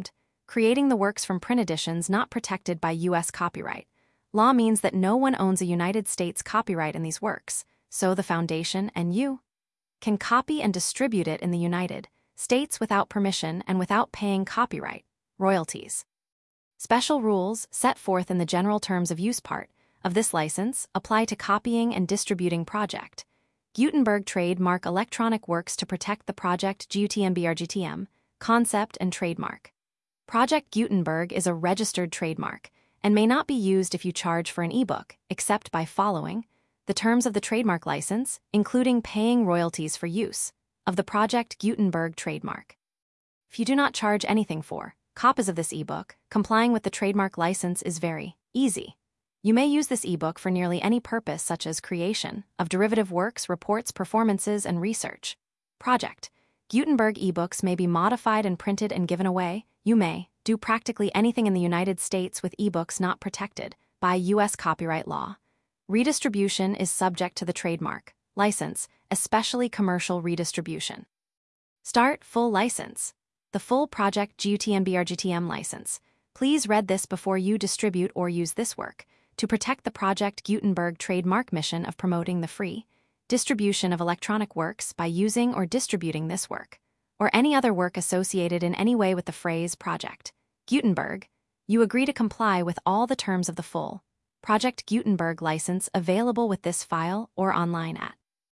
creating the works from print editions not protected by U.S. copyright. Law means that no one owns a United States copyright in these works, so the Foundation and you can copy and distribute it in the United States without permission and without paying copyright royalties. Special rules set forth in the general terms of use part of this license apply to copying and distributing Project Gutenberg trademark electronic works to protect the Project GUTMBRGTM concept and trademark. Project Gutenberg is a registered trademark and may not be used if you charge for an ebook, except by following the terms of the trademark license, including paying royalties for use of the Project Gutenberg trademark. If you do not charge anything for copies of this ebook, complying with the trademark license is very easy. You may use this ebook for nearly any purpose, such as creation of derivative works, reports, performances, and research. Project Gutenberg ebooks may be modified and printed and given away. You may do practically anything in the United States with ebooks not protected by U.S. copyright law. Redistribution is subject to the trademark license, especially commercial redistribution. Start full license. The full Project GUTMBRGTM license. Please read this before you distribute or use this work to protect the Project Gutenberg trademark mission of promoting the free distribution of electronic works by using or distributing this work, or any other work associated in any way with the phrase Project Gutenberg. You agree to comply with all the terms of the full Project Gutenberg license available with this file or online at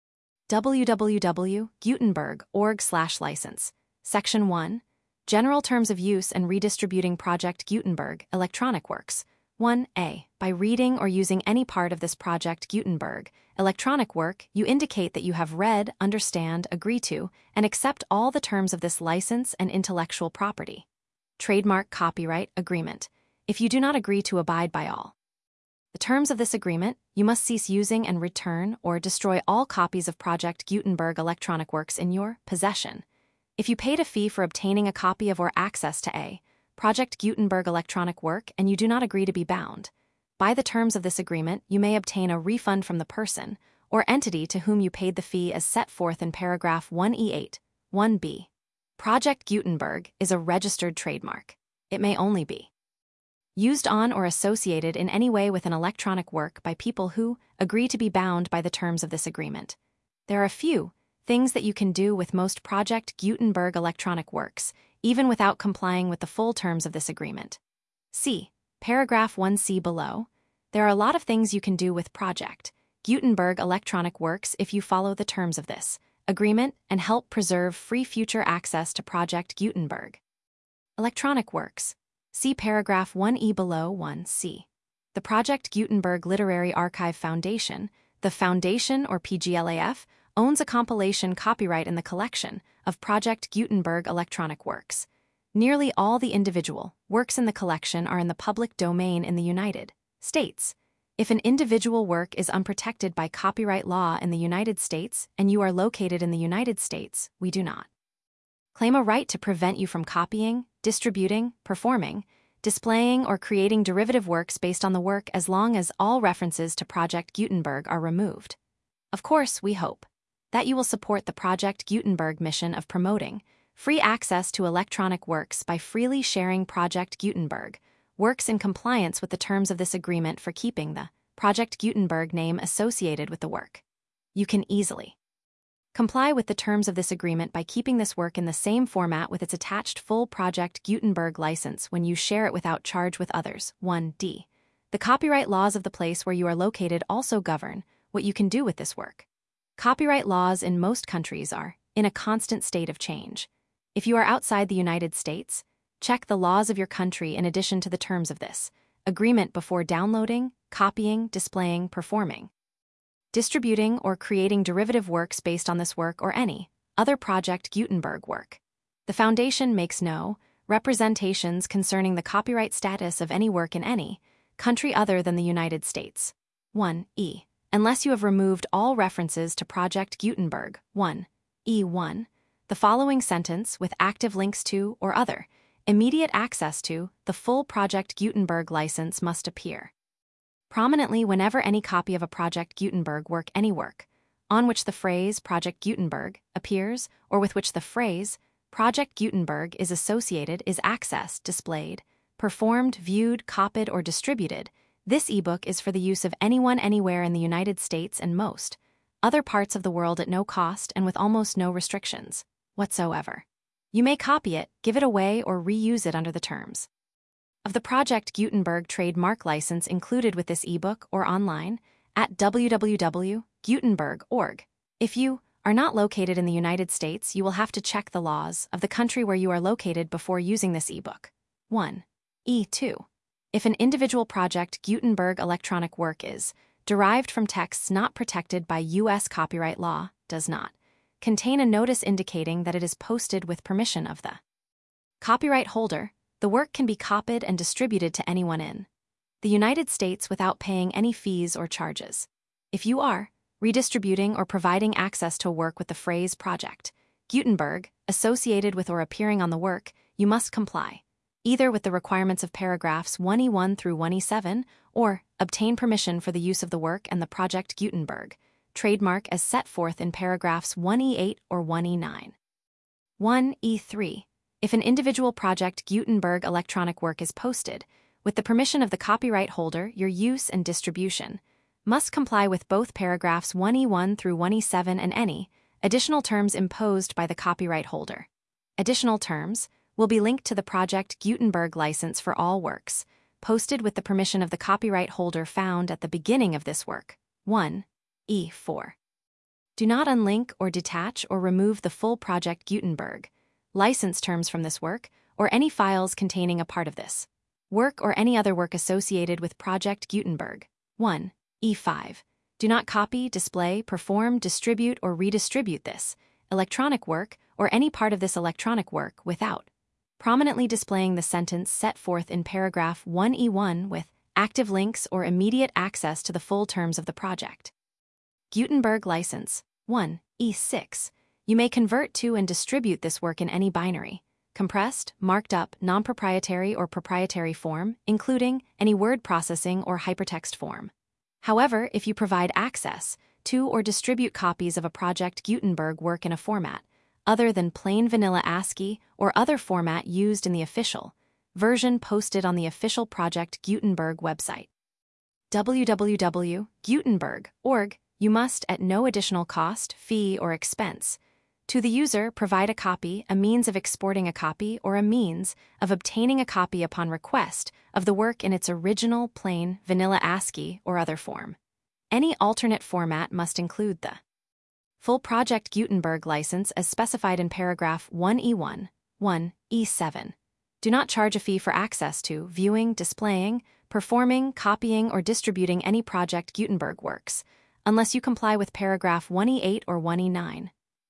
www.gutenberg.org/license. Section 1. General Terms of Use and Redistributing Project Gutenberg Electronic Works. 1a. By reading or using any part of this Project Gutenberg electronic work, you indicate that you have read, understand, agree to, and accept all the terms of this license and intellectual property. Trademark Copyright Agreement. If you do not agree to abide by all the terms of this agreement, you must cease using and return or destroy all copies of Project Gutenberg electronic works in your possession. If you paid a fee for obtaining a copy of or access to a Project Gutenberg electronic work and you do not agree to be bound by the terms of this agreement, you may obtain a refund from the person or entity to whom you paid the fee as set forth in paragraph 1E8, 1b. Project Gutenberg is a registered trademark. It may only be used on or associated in any way with an electronic work by people who agree to be bound by the terms of this agreement. There are a few things that you can do with most Project Gutenberg electronic works, even without complying with the full terms of this agreement. See paragraph 1c below. There are a lot of things you can do with Project Gutenberg electronic works if you follow the terms of this agreement and help preserve free future access to Project Gutenberg electronic works. See paragraph 1e below 1c. The Project Gutenberg Literary Archive Foundation, the Foundation or PGLAF, owns a compilation copyright in the collection of Project Gutenberg electronic works. Nearly all the individual works in the collection are in the public domain in the United States. If an individual work is unprotected by copyright law in the United States and you are located in the United States, we do not claim a right to prevent you from copying, distributing, performing, displaying, or creating derivative works based on the work as long as all references to Project Gutenberg are removed. Of course, we hope that you will support the Project Gutenberg mission of promoting free access to electronic works by freely sharing Project Gutenberg works in compliance with the terms of this agreement for keeping the Project Gutenberg name associated with the work. You can easily comply with the terms of this agreement by keeping this work in the same format with its attached full Project Gutenberg license when you share it without charge with others. 1d. The copyright laws of the place where you are located also govern what you can do with this work. Copyright laws in most countries are in a constant state of change. If you are outside the United States, check the laws of your country in addition to the terms of this agreement before downloading, copying, displaying, performing, distributing, or creating derivative works based on this work or any other Project Gutenberg work. The Foundation makes no representations concerning the copyright status of any work in any country other than the United States. 1e. Unless you have removed all references to Project Gutenberg. 1e1. The following sentence with active links to or other immediate access to the full Project Gutenberg license must appear prominently whenever any copy of a Project Gutenberg work, any work on which the phrase Project Gutenberg appears or with which the phrase Project Gutenberg is associated is accessed, displayed, performed, viewed, copied, or distributed. This ebook is for the use of anyone anywhere in the United States and most other parts of the world at no cost and with almost no restrictions whatsoever. You may copy it, give it away, or reuse it under the terms of the Project Gutenberg trademark license included with this ebook or online at www.gutenberg.org. If you are not located in the United States, you will have to check the laws of the country where you are located before using this ebook. 1. E2. If an individual Project Gutenberg electronic work is derived from texts not protected by U.S. copyright law, does not contain a notice indicating that it is posted with permission of the copyright holder, the work can be copied and distributed to anyone in the United States without paying any fees or charges. If you are redistributing or providing access to a work with the phrase Project Gutenberg associated with or appearing on the work, you must comply either with the requirements of paragraphs 1E1 through 1E7 or obtain permission for the use of the work and the Project Gutenberg trademark as set forth in paragraphs 1E8 or 1E9. 1E3. If an individual Project Gutenberg electronic work is posted, with the permission of the copyright holder, your use and distribution must comply with both paragraphs 1E1 through 1E7 and any additional terms imposed by the copyright holder. Additional terms will be linked to the Project Gutenberg license for all works, posted with the permission of the copyright holder found at the beginning of this work. 1E4. Do not unlink or detach or remove the full Project Gutenberg license terms from this work or any files containing a part of this work or any other work associated with Project Gutenberg. 1E5. Do not copy, display, perform, distribute, or redistribute this electronic work or any part of this electronic work without prominently displaying the sentence set forth in paragraph 1E1 with active links or immediate access to the full terms of the Project Gutenberg license. 1E6. You may convert to and distribute this work in any binary, compressed, marked up, non-proprietary or proprietary form, including any word processing or hypertext form. However, if you provide access to or distribute copies of a Project Gutenberg work in a format other than plain vanilla ASCII or other format used in the official version posted on the official Project Gutenberg website, www.gutenberg.org, you must, at no additional cost, fee, or expense to the user, provide a copy, a means of exporting a copy, or a means of obtaining a copy upon request of the work in its original plain vanilla ASCII or other form. Any alternate format must include the full Project Gutenberg license as specified in paragraph 1E1, 1E7. Do not charge a fee for access to, viewing, displaying, performing, copying, or distributing any Project Gutenberg works, unless you comply with paragraph 1E8 or 1E9.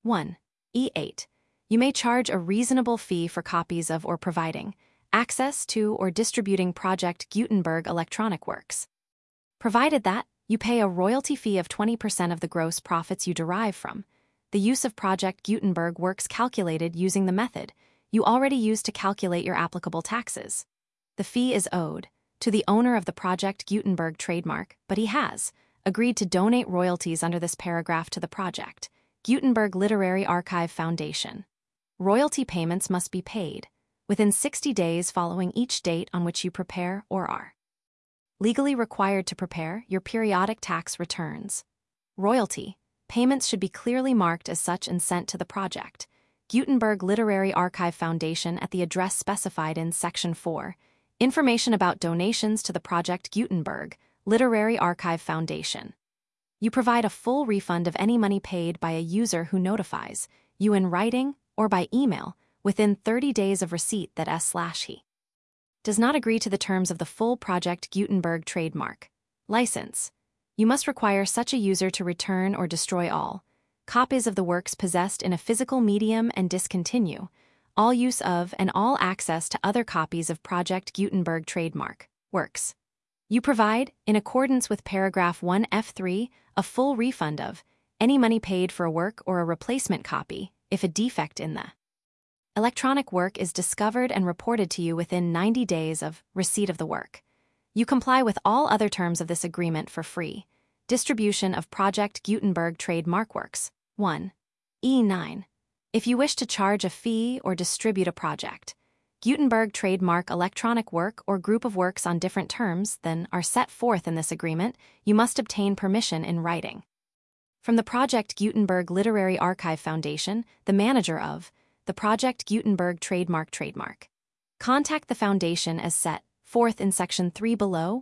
1E8. You may charge a reasonable fee for copies of or providing access to or distributing Project Gutenberg electronic works, provided that you pay a royalty fee of 20% of the gross profits you derive from the use of Project Gutenberg works calculated using the method you already used to calculate your applicable taxes. The fee is owed to the owner of the Project Gutenberg trademark, but he has agreed to donate royalties under this paragraph to the Project Gutenberg Literary Archive Foundation. Royalty payments must be paid within 60 days following each date on which you prepare or are legally required to prepare your periodic tax returns. Royalty payments should be clearly marked as such and sent to the Project Gutenberg Literary Archive Foundation at the address specified in Section 4, Information about Donations to the Project Gutenberg Literary Archive Foundation. You provide a full refund of any money paid by a user who notifies you in writing or by email within 30 days of receipt that S/he does not agree to the terms of the full Project Gutenberg trademark license. You must require such a user to return or destroy all copies of the works possessed in a physical medium and discontinue all use of and all access to other copies of Project Gutenberg trademark works. You provide, in accordance with paragraph 1F3, a full refund of any money paid for a work or a replacement copy if a defect in the electronic work is discovered and reported to you within 90 days of receipt of the work. You comply with all other terms of this agreement for free distribution of Project Gutenberg trademark works. 1. E9. If you wish to charge a fee or distribute a project, Gutenberg trademark electronic work or group of works on different terms than are set forth in this agreement, you must obtain permission in writing. From the Project Gutenberg Literary Archive Foundation, the manager of the Project Gutenberg Trademark. Contact the foundation as set forth in Section 3 below,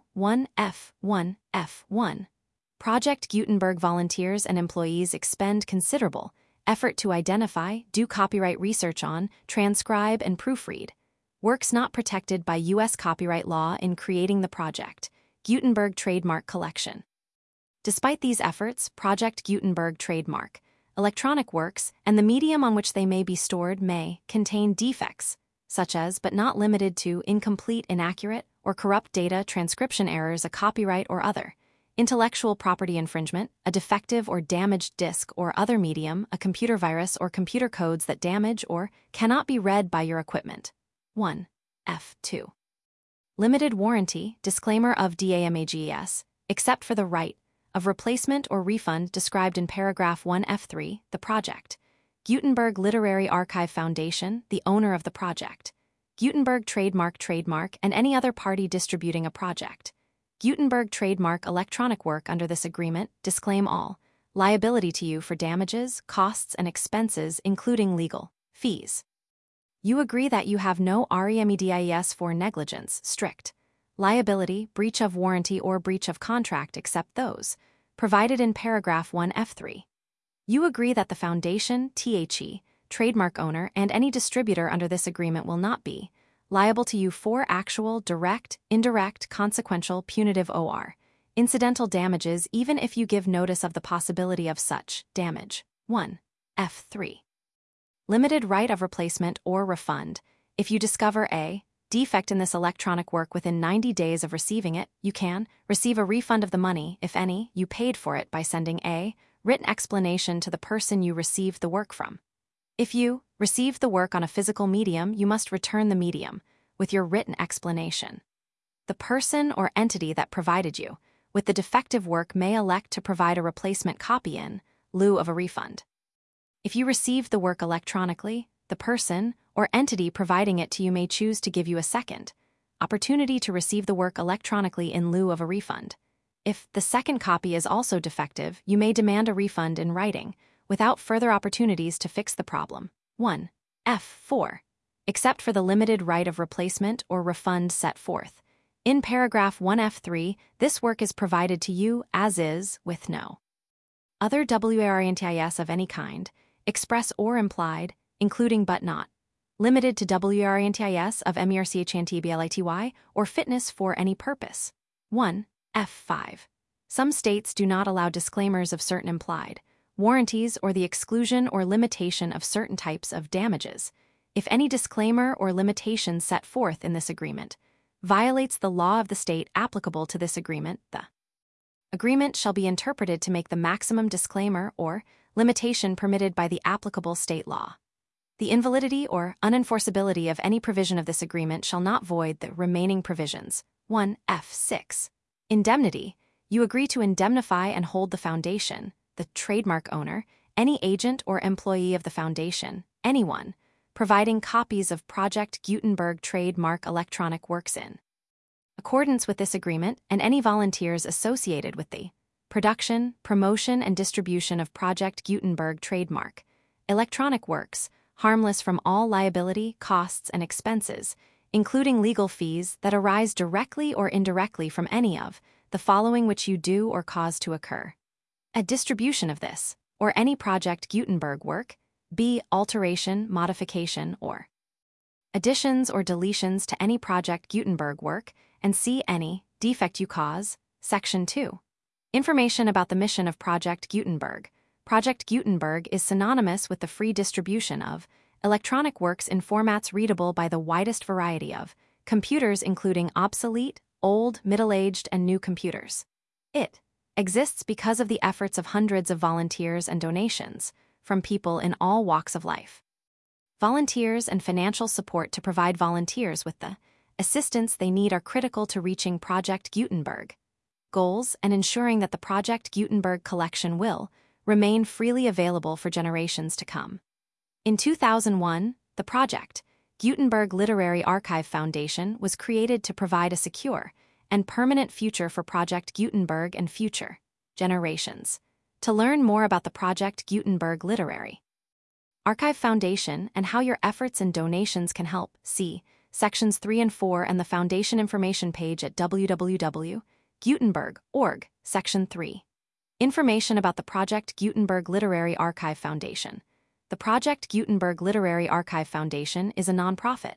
1F1F1. Project Gutenberg volunteers and employees expend considerable effort to identify, do copyright research on, transcribe, and proofread works not protected by U.S. copyright law in creating the Project Gutenberg Trademark Collection. Despite these efforts, Project Gutenberg Trademark electronic works and the medium on which they may be stored may contain defects, such as but not limited to incomplete, inaccurate, or corrupt data, transcription errors, a copyright or other intellectual property infringement, a defective or damaged disk or other medium, a computer virus, or computer codes that damage or cannot be read by your equipment. 1. F2. Limited warranty, disclaimer of DAMAGES, except for the right of replacement or refund described in paragraph 1F3, the Project Gutenberg Literary Archive Foundation, the owner of the project, Gutenberg trademark, and any other party distributing a project Gutenberg trademark electronic work under this agreement disclaim all liability to you for damages, costs, and expenses, including legal fees. You agree that you have no REMEDIES for negligence, strict liability, breach of warranty, or breach of contract except those provided in paragraph 1F3. You agree that the foundation, THE, trademark owner, and any distributor under this agreement will not be liable to you for actual, direct, indirect, consequential, punitive or incidental damages even if you give notice of the possibility of such damage. 1. F3. Limited right of replacement or refund. If you discover a defect in this electronic work within 90 days of receiving it, you can receive a refund of the money, if any, you paid for it by sending a written explanation to the person you received the work from. If you received the work on a physical medium, you must return the medium with your written explanation. The person or entity that provided you with the defective work may elect to provide a replacement copy in lieu of a refund. If you received the work electronically, the person or entity providing it to you may choose to give you a second opportunity to receive the work electronically in lieu of a refund. If the second copy is also defective, you may demand a refund in writing, without further opportunities to fix the problem. 1. F4. Except for the limited right of replacement or refund set forth in paragraph 1F3, this work is provided to you as is, with no other WARENTIS of any kind, express or implied, including but not limited to WARENTIS of MERCHANTBLITY or fitness for any purpose. 1. F5. Some states do not allow disclaimers of certain implied warranties or the exclusion or limitation of certain types of damages. If any disclaimer or limitation set forth in this agreement violates the law of the state applicable to this agreement, the agreement shall be interpreted to make the maximum disclaimer or limitation permitted by the applicable state law. The invalidity or unenforceability of any provision of this agreement shall not void the remaining provisions. 1. F6. Indemnity. You agree to indemnify and hold the foundation, the trademark owner, any agent or employee of the foundation, anyone, providing copies of Project Gutenberg trademark electronic works in accordance with this agreement, and any volunteers associated with the production, promotion, and distribution of Project Gutenberg trademark electronic works, harmless from all liability, costs, and expenses, including legal fees that arise directly or indirectly from any of the following which you do or cause to occur: a distribution of this, or any Project Gutenberg work, b. alteration, modification, or additions or deletions to any Project Gutenberg work, and c. any defect you cause. Section 2. Information about the mission of Project Gutenberg. Project Gutenberg is synonymous with the free distribution of electronic works in formats readable by the widest variety of computers, including obsolete, old, middle-aged, and new computers. It exists because of the efforts of hundreds of volunteers and donations from people in all walks of life. Volunteers and financial support to provide volunteers with the assistance they need are critical to reaching Project Gutenberg goals and ensuring that the Project Gutenberg collection will remain freely available for generations to come. In 2001, the Project Gutenberg Literary Archive Foundation was created to provide a secure and permanent future for Project Gutenberg and future generations. To learn more about the Project Gutenberg Literary Archive Foundation and how your efforts and donations can help, see Sections 3 and 4 and the Foundation information page at www.gutenberg.org, Section 3. Information about the Project Gutenberg Literary Archive Foundation. The Project Gutenberg Literary Archive Foundation is a nonprofit,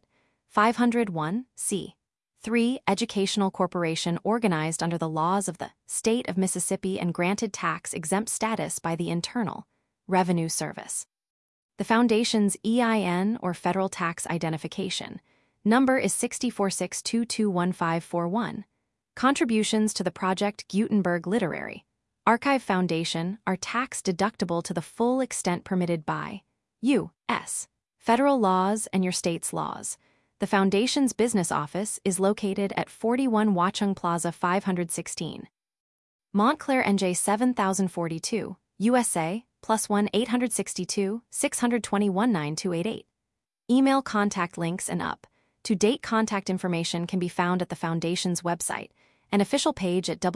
501(c)(3) educational corporation organized under the laws of the State of Mississippi and granted tax-exempt status by the Internal Revenue Service. The Foundation's EIN or Federal Tax Identification number is 646221541. Contributions to the Project Gutenberg Literary Archive Foundation are tax-deductible to the full extent permitted by U.S. federal laws and your state's laws. The Foundation's business office is located at 41 Watchung Plaza 516, Montclair, NJ 7042, USA, +1 862 621 9288. Email contact links and up-to-date contact information can be found at the Foundation's website and official page at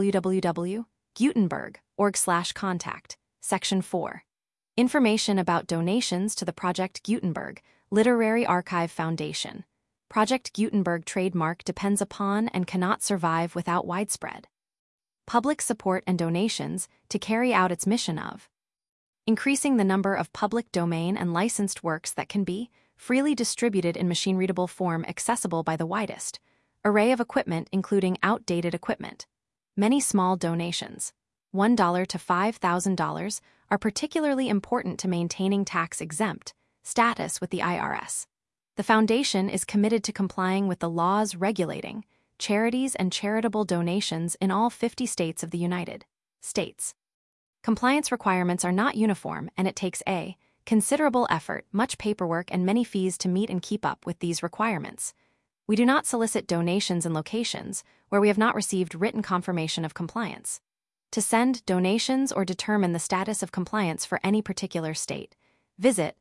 www.gutenberg.org/contact, Section 4. Information about donations to the Project Gutenberg Literary Archive Foundation. Project Gutenberg trademark depends upon and cannot survive without widespread public support and donations to carry out its mission of increasing the number of public domain and licensed works that can be freely distributed in machine-readable form accessible by the widest array of equipment, including outdated equipment. Many small donations, $1 to $5,000, are particularly important to maintaining tax-exempt status with the IRS. The Foundation is committed to complying with the laws regulating charities and charitable donations in all 50 states of the United States. Compliance requirements are not uniform, and it takes a considerable effort, much paperwork, and many fees to meet and keep up with these requirements. We do not solicit donations in locations where we have not received written confirmation of compliance. To send donations or determine the status of compliance for any particular state, visit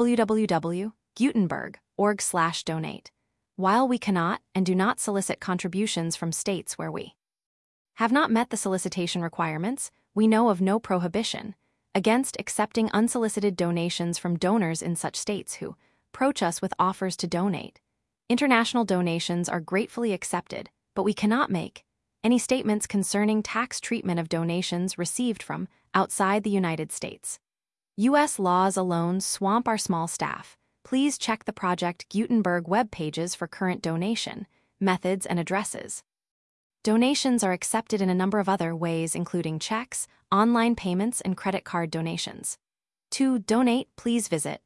www.gutenberg.org/donate. While we cannot and do not solicit contributions from states where we have not met the solicitation requirements, we know of no prohibition against accepting unsolicited donations from donors in such states who approach us with offers to donate. International donations are gratefully accepted, but we cannot make any statements concerning tax treatment of donations received from outside the United States. U.S. laws alone swamp our small staff. Please check the Project Gutenberg web pages for current donation methods and addresses. Donations are accepted in a number of other ways, including checks, online payments, and credit card donations. To donate, please visit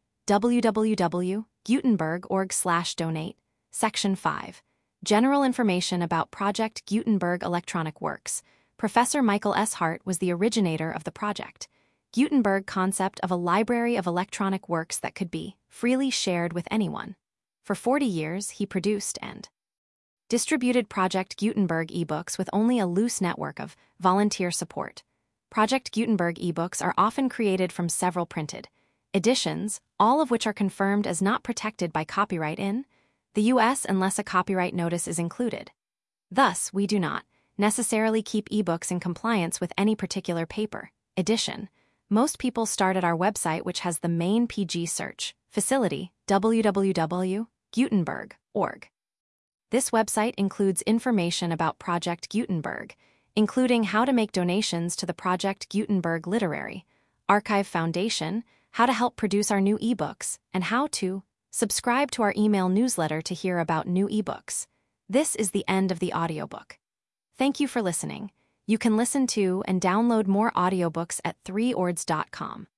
www.gutenberg.org/donate, Section 5. General information about Project Gutenberg electronic works. Professor Michael S. Hart was the originator of the Project Gutenberg concept of a library of electronic works that could be freely shared with anyone. For 40 years, he produced and distributed Project Gutenberg ebooks with only a loose network of volunteer support. Project Gutenberg ebooks are often created from several printed editions, all of which are confirmed as not protected by copyright in the U.S. unless a copyright notice is included. Thus, we do not necessarily keep ebooks in compliance with any particular paper edition. Most people start at our website, which has the main PG search facility, www.gutenberg.org. This website includes information about Project Gutenberg, including how to make donations to the Project Gutenberg Literary Archive Foundation, how to help produce our new ebooks, and how to subscribe to our email newsletter to hear about new ebooks. This is the end of the audiobook. Thank you for listening. You can listen to and download more audiobooks at 3ords.com.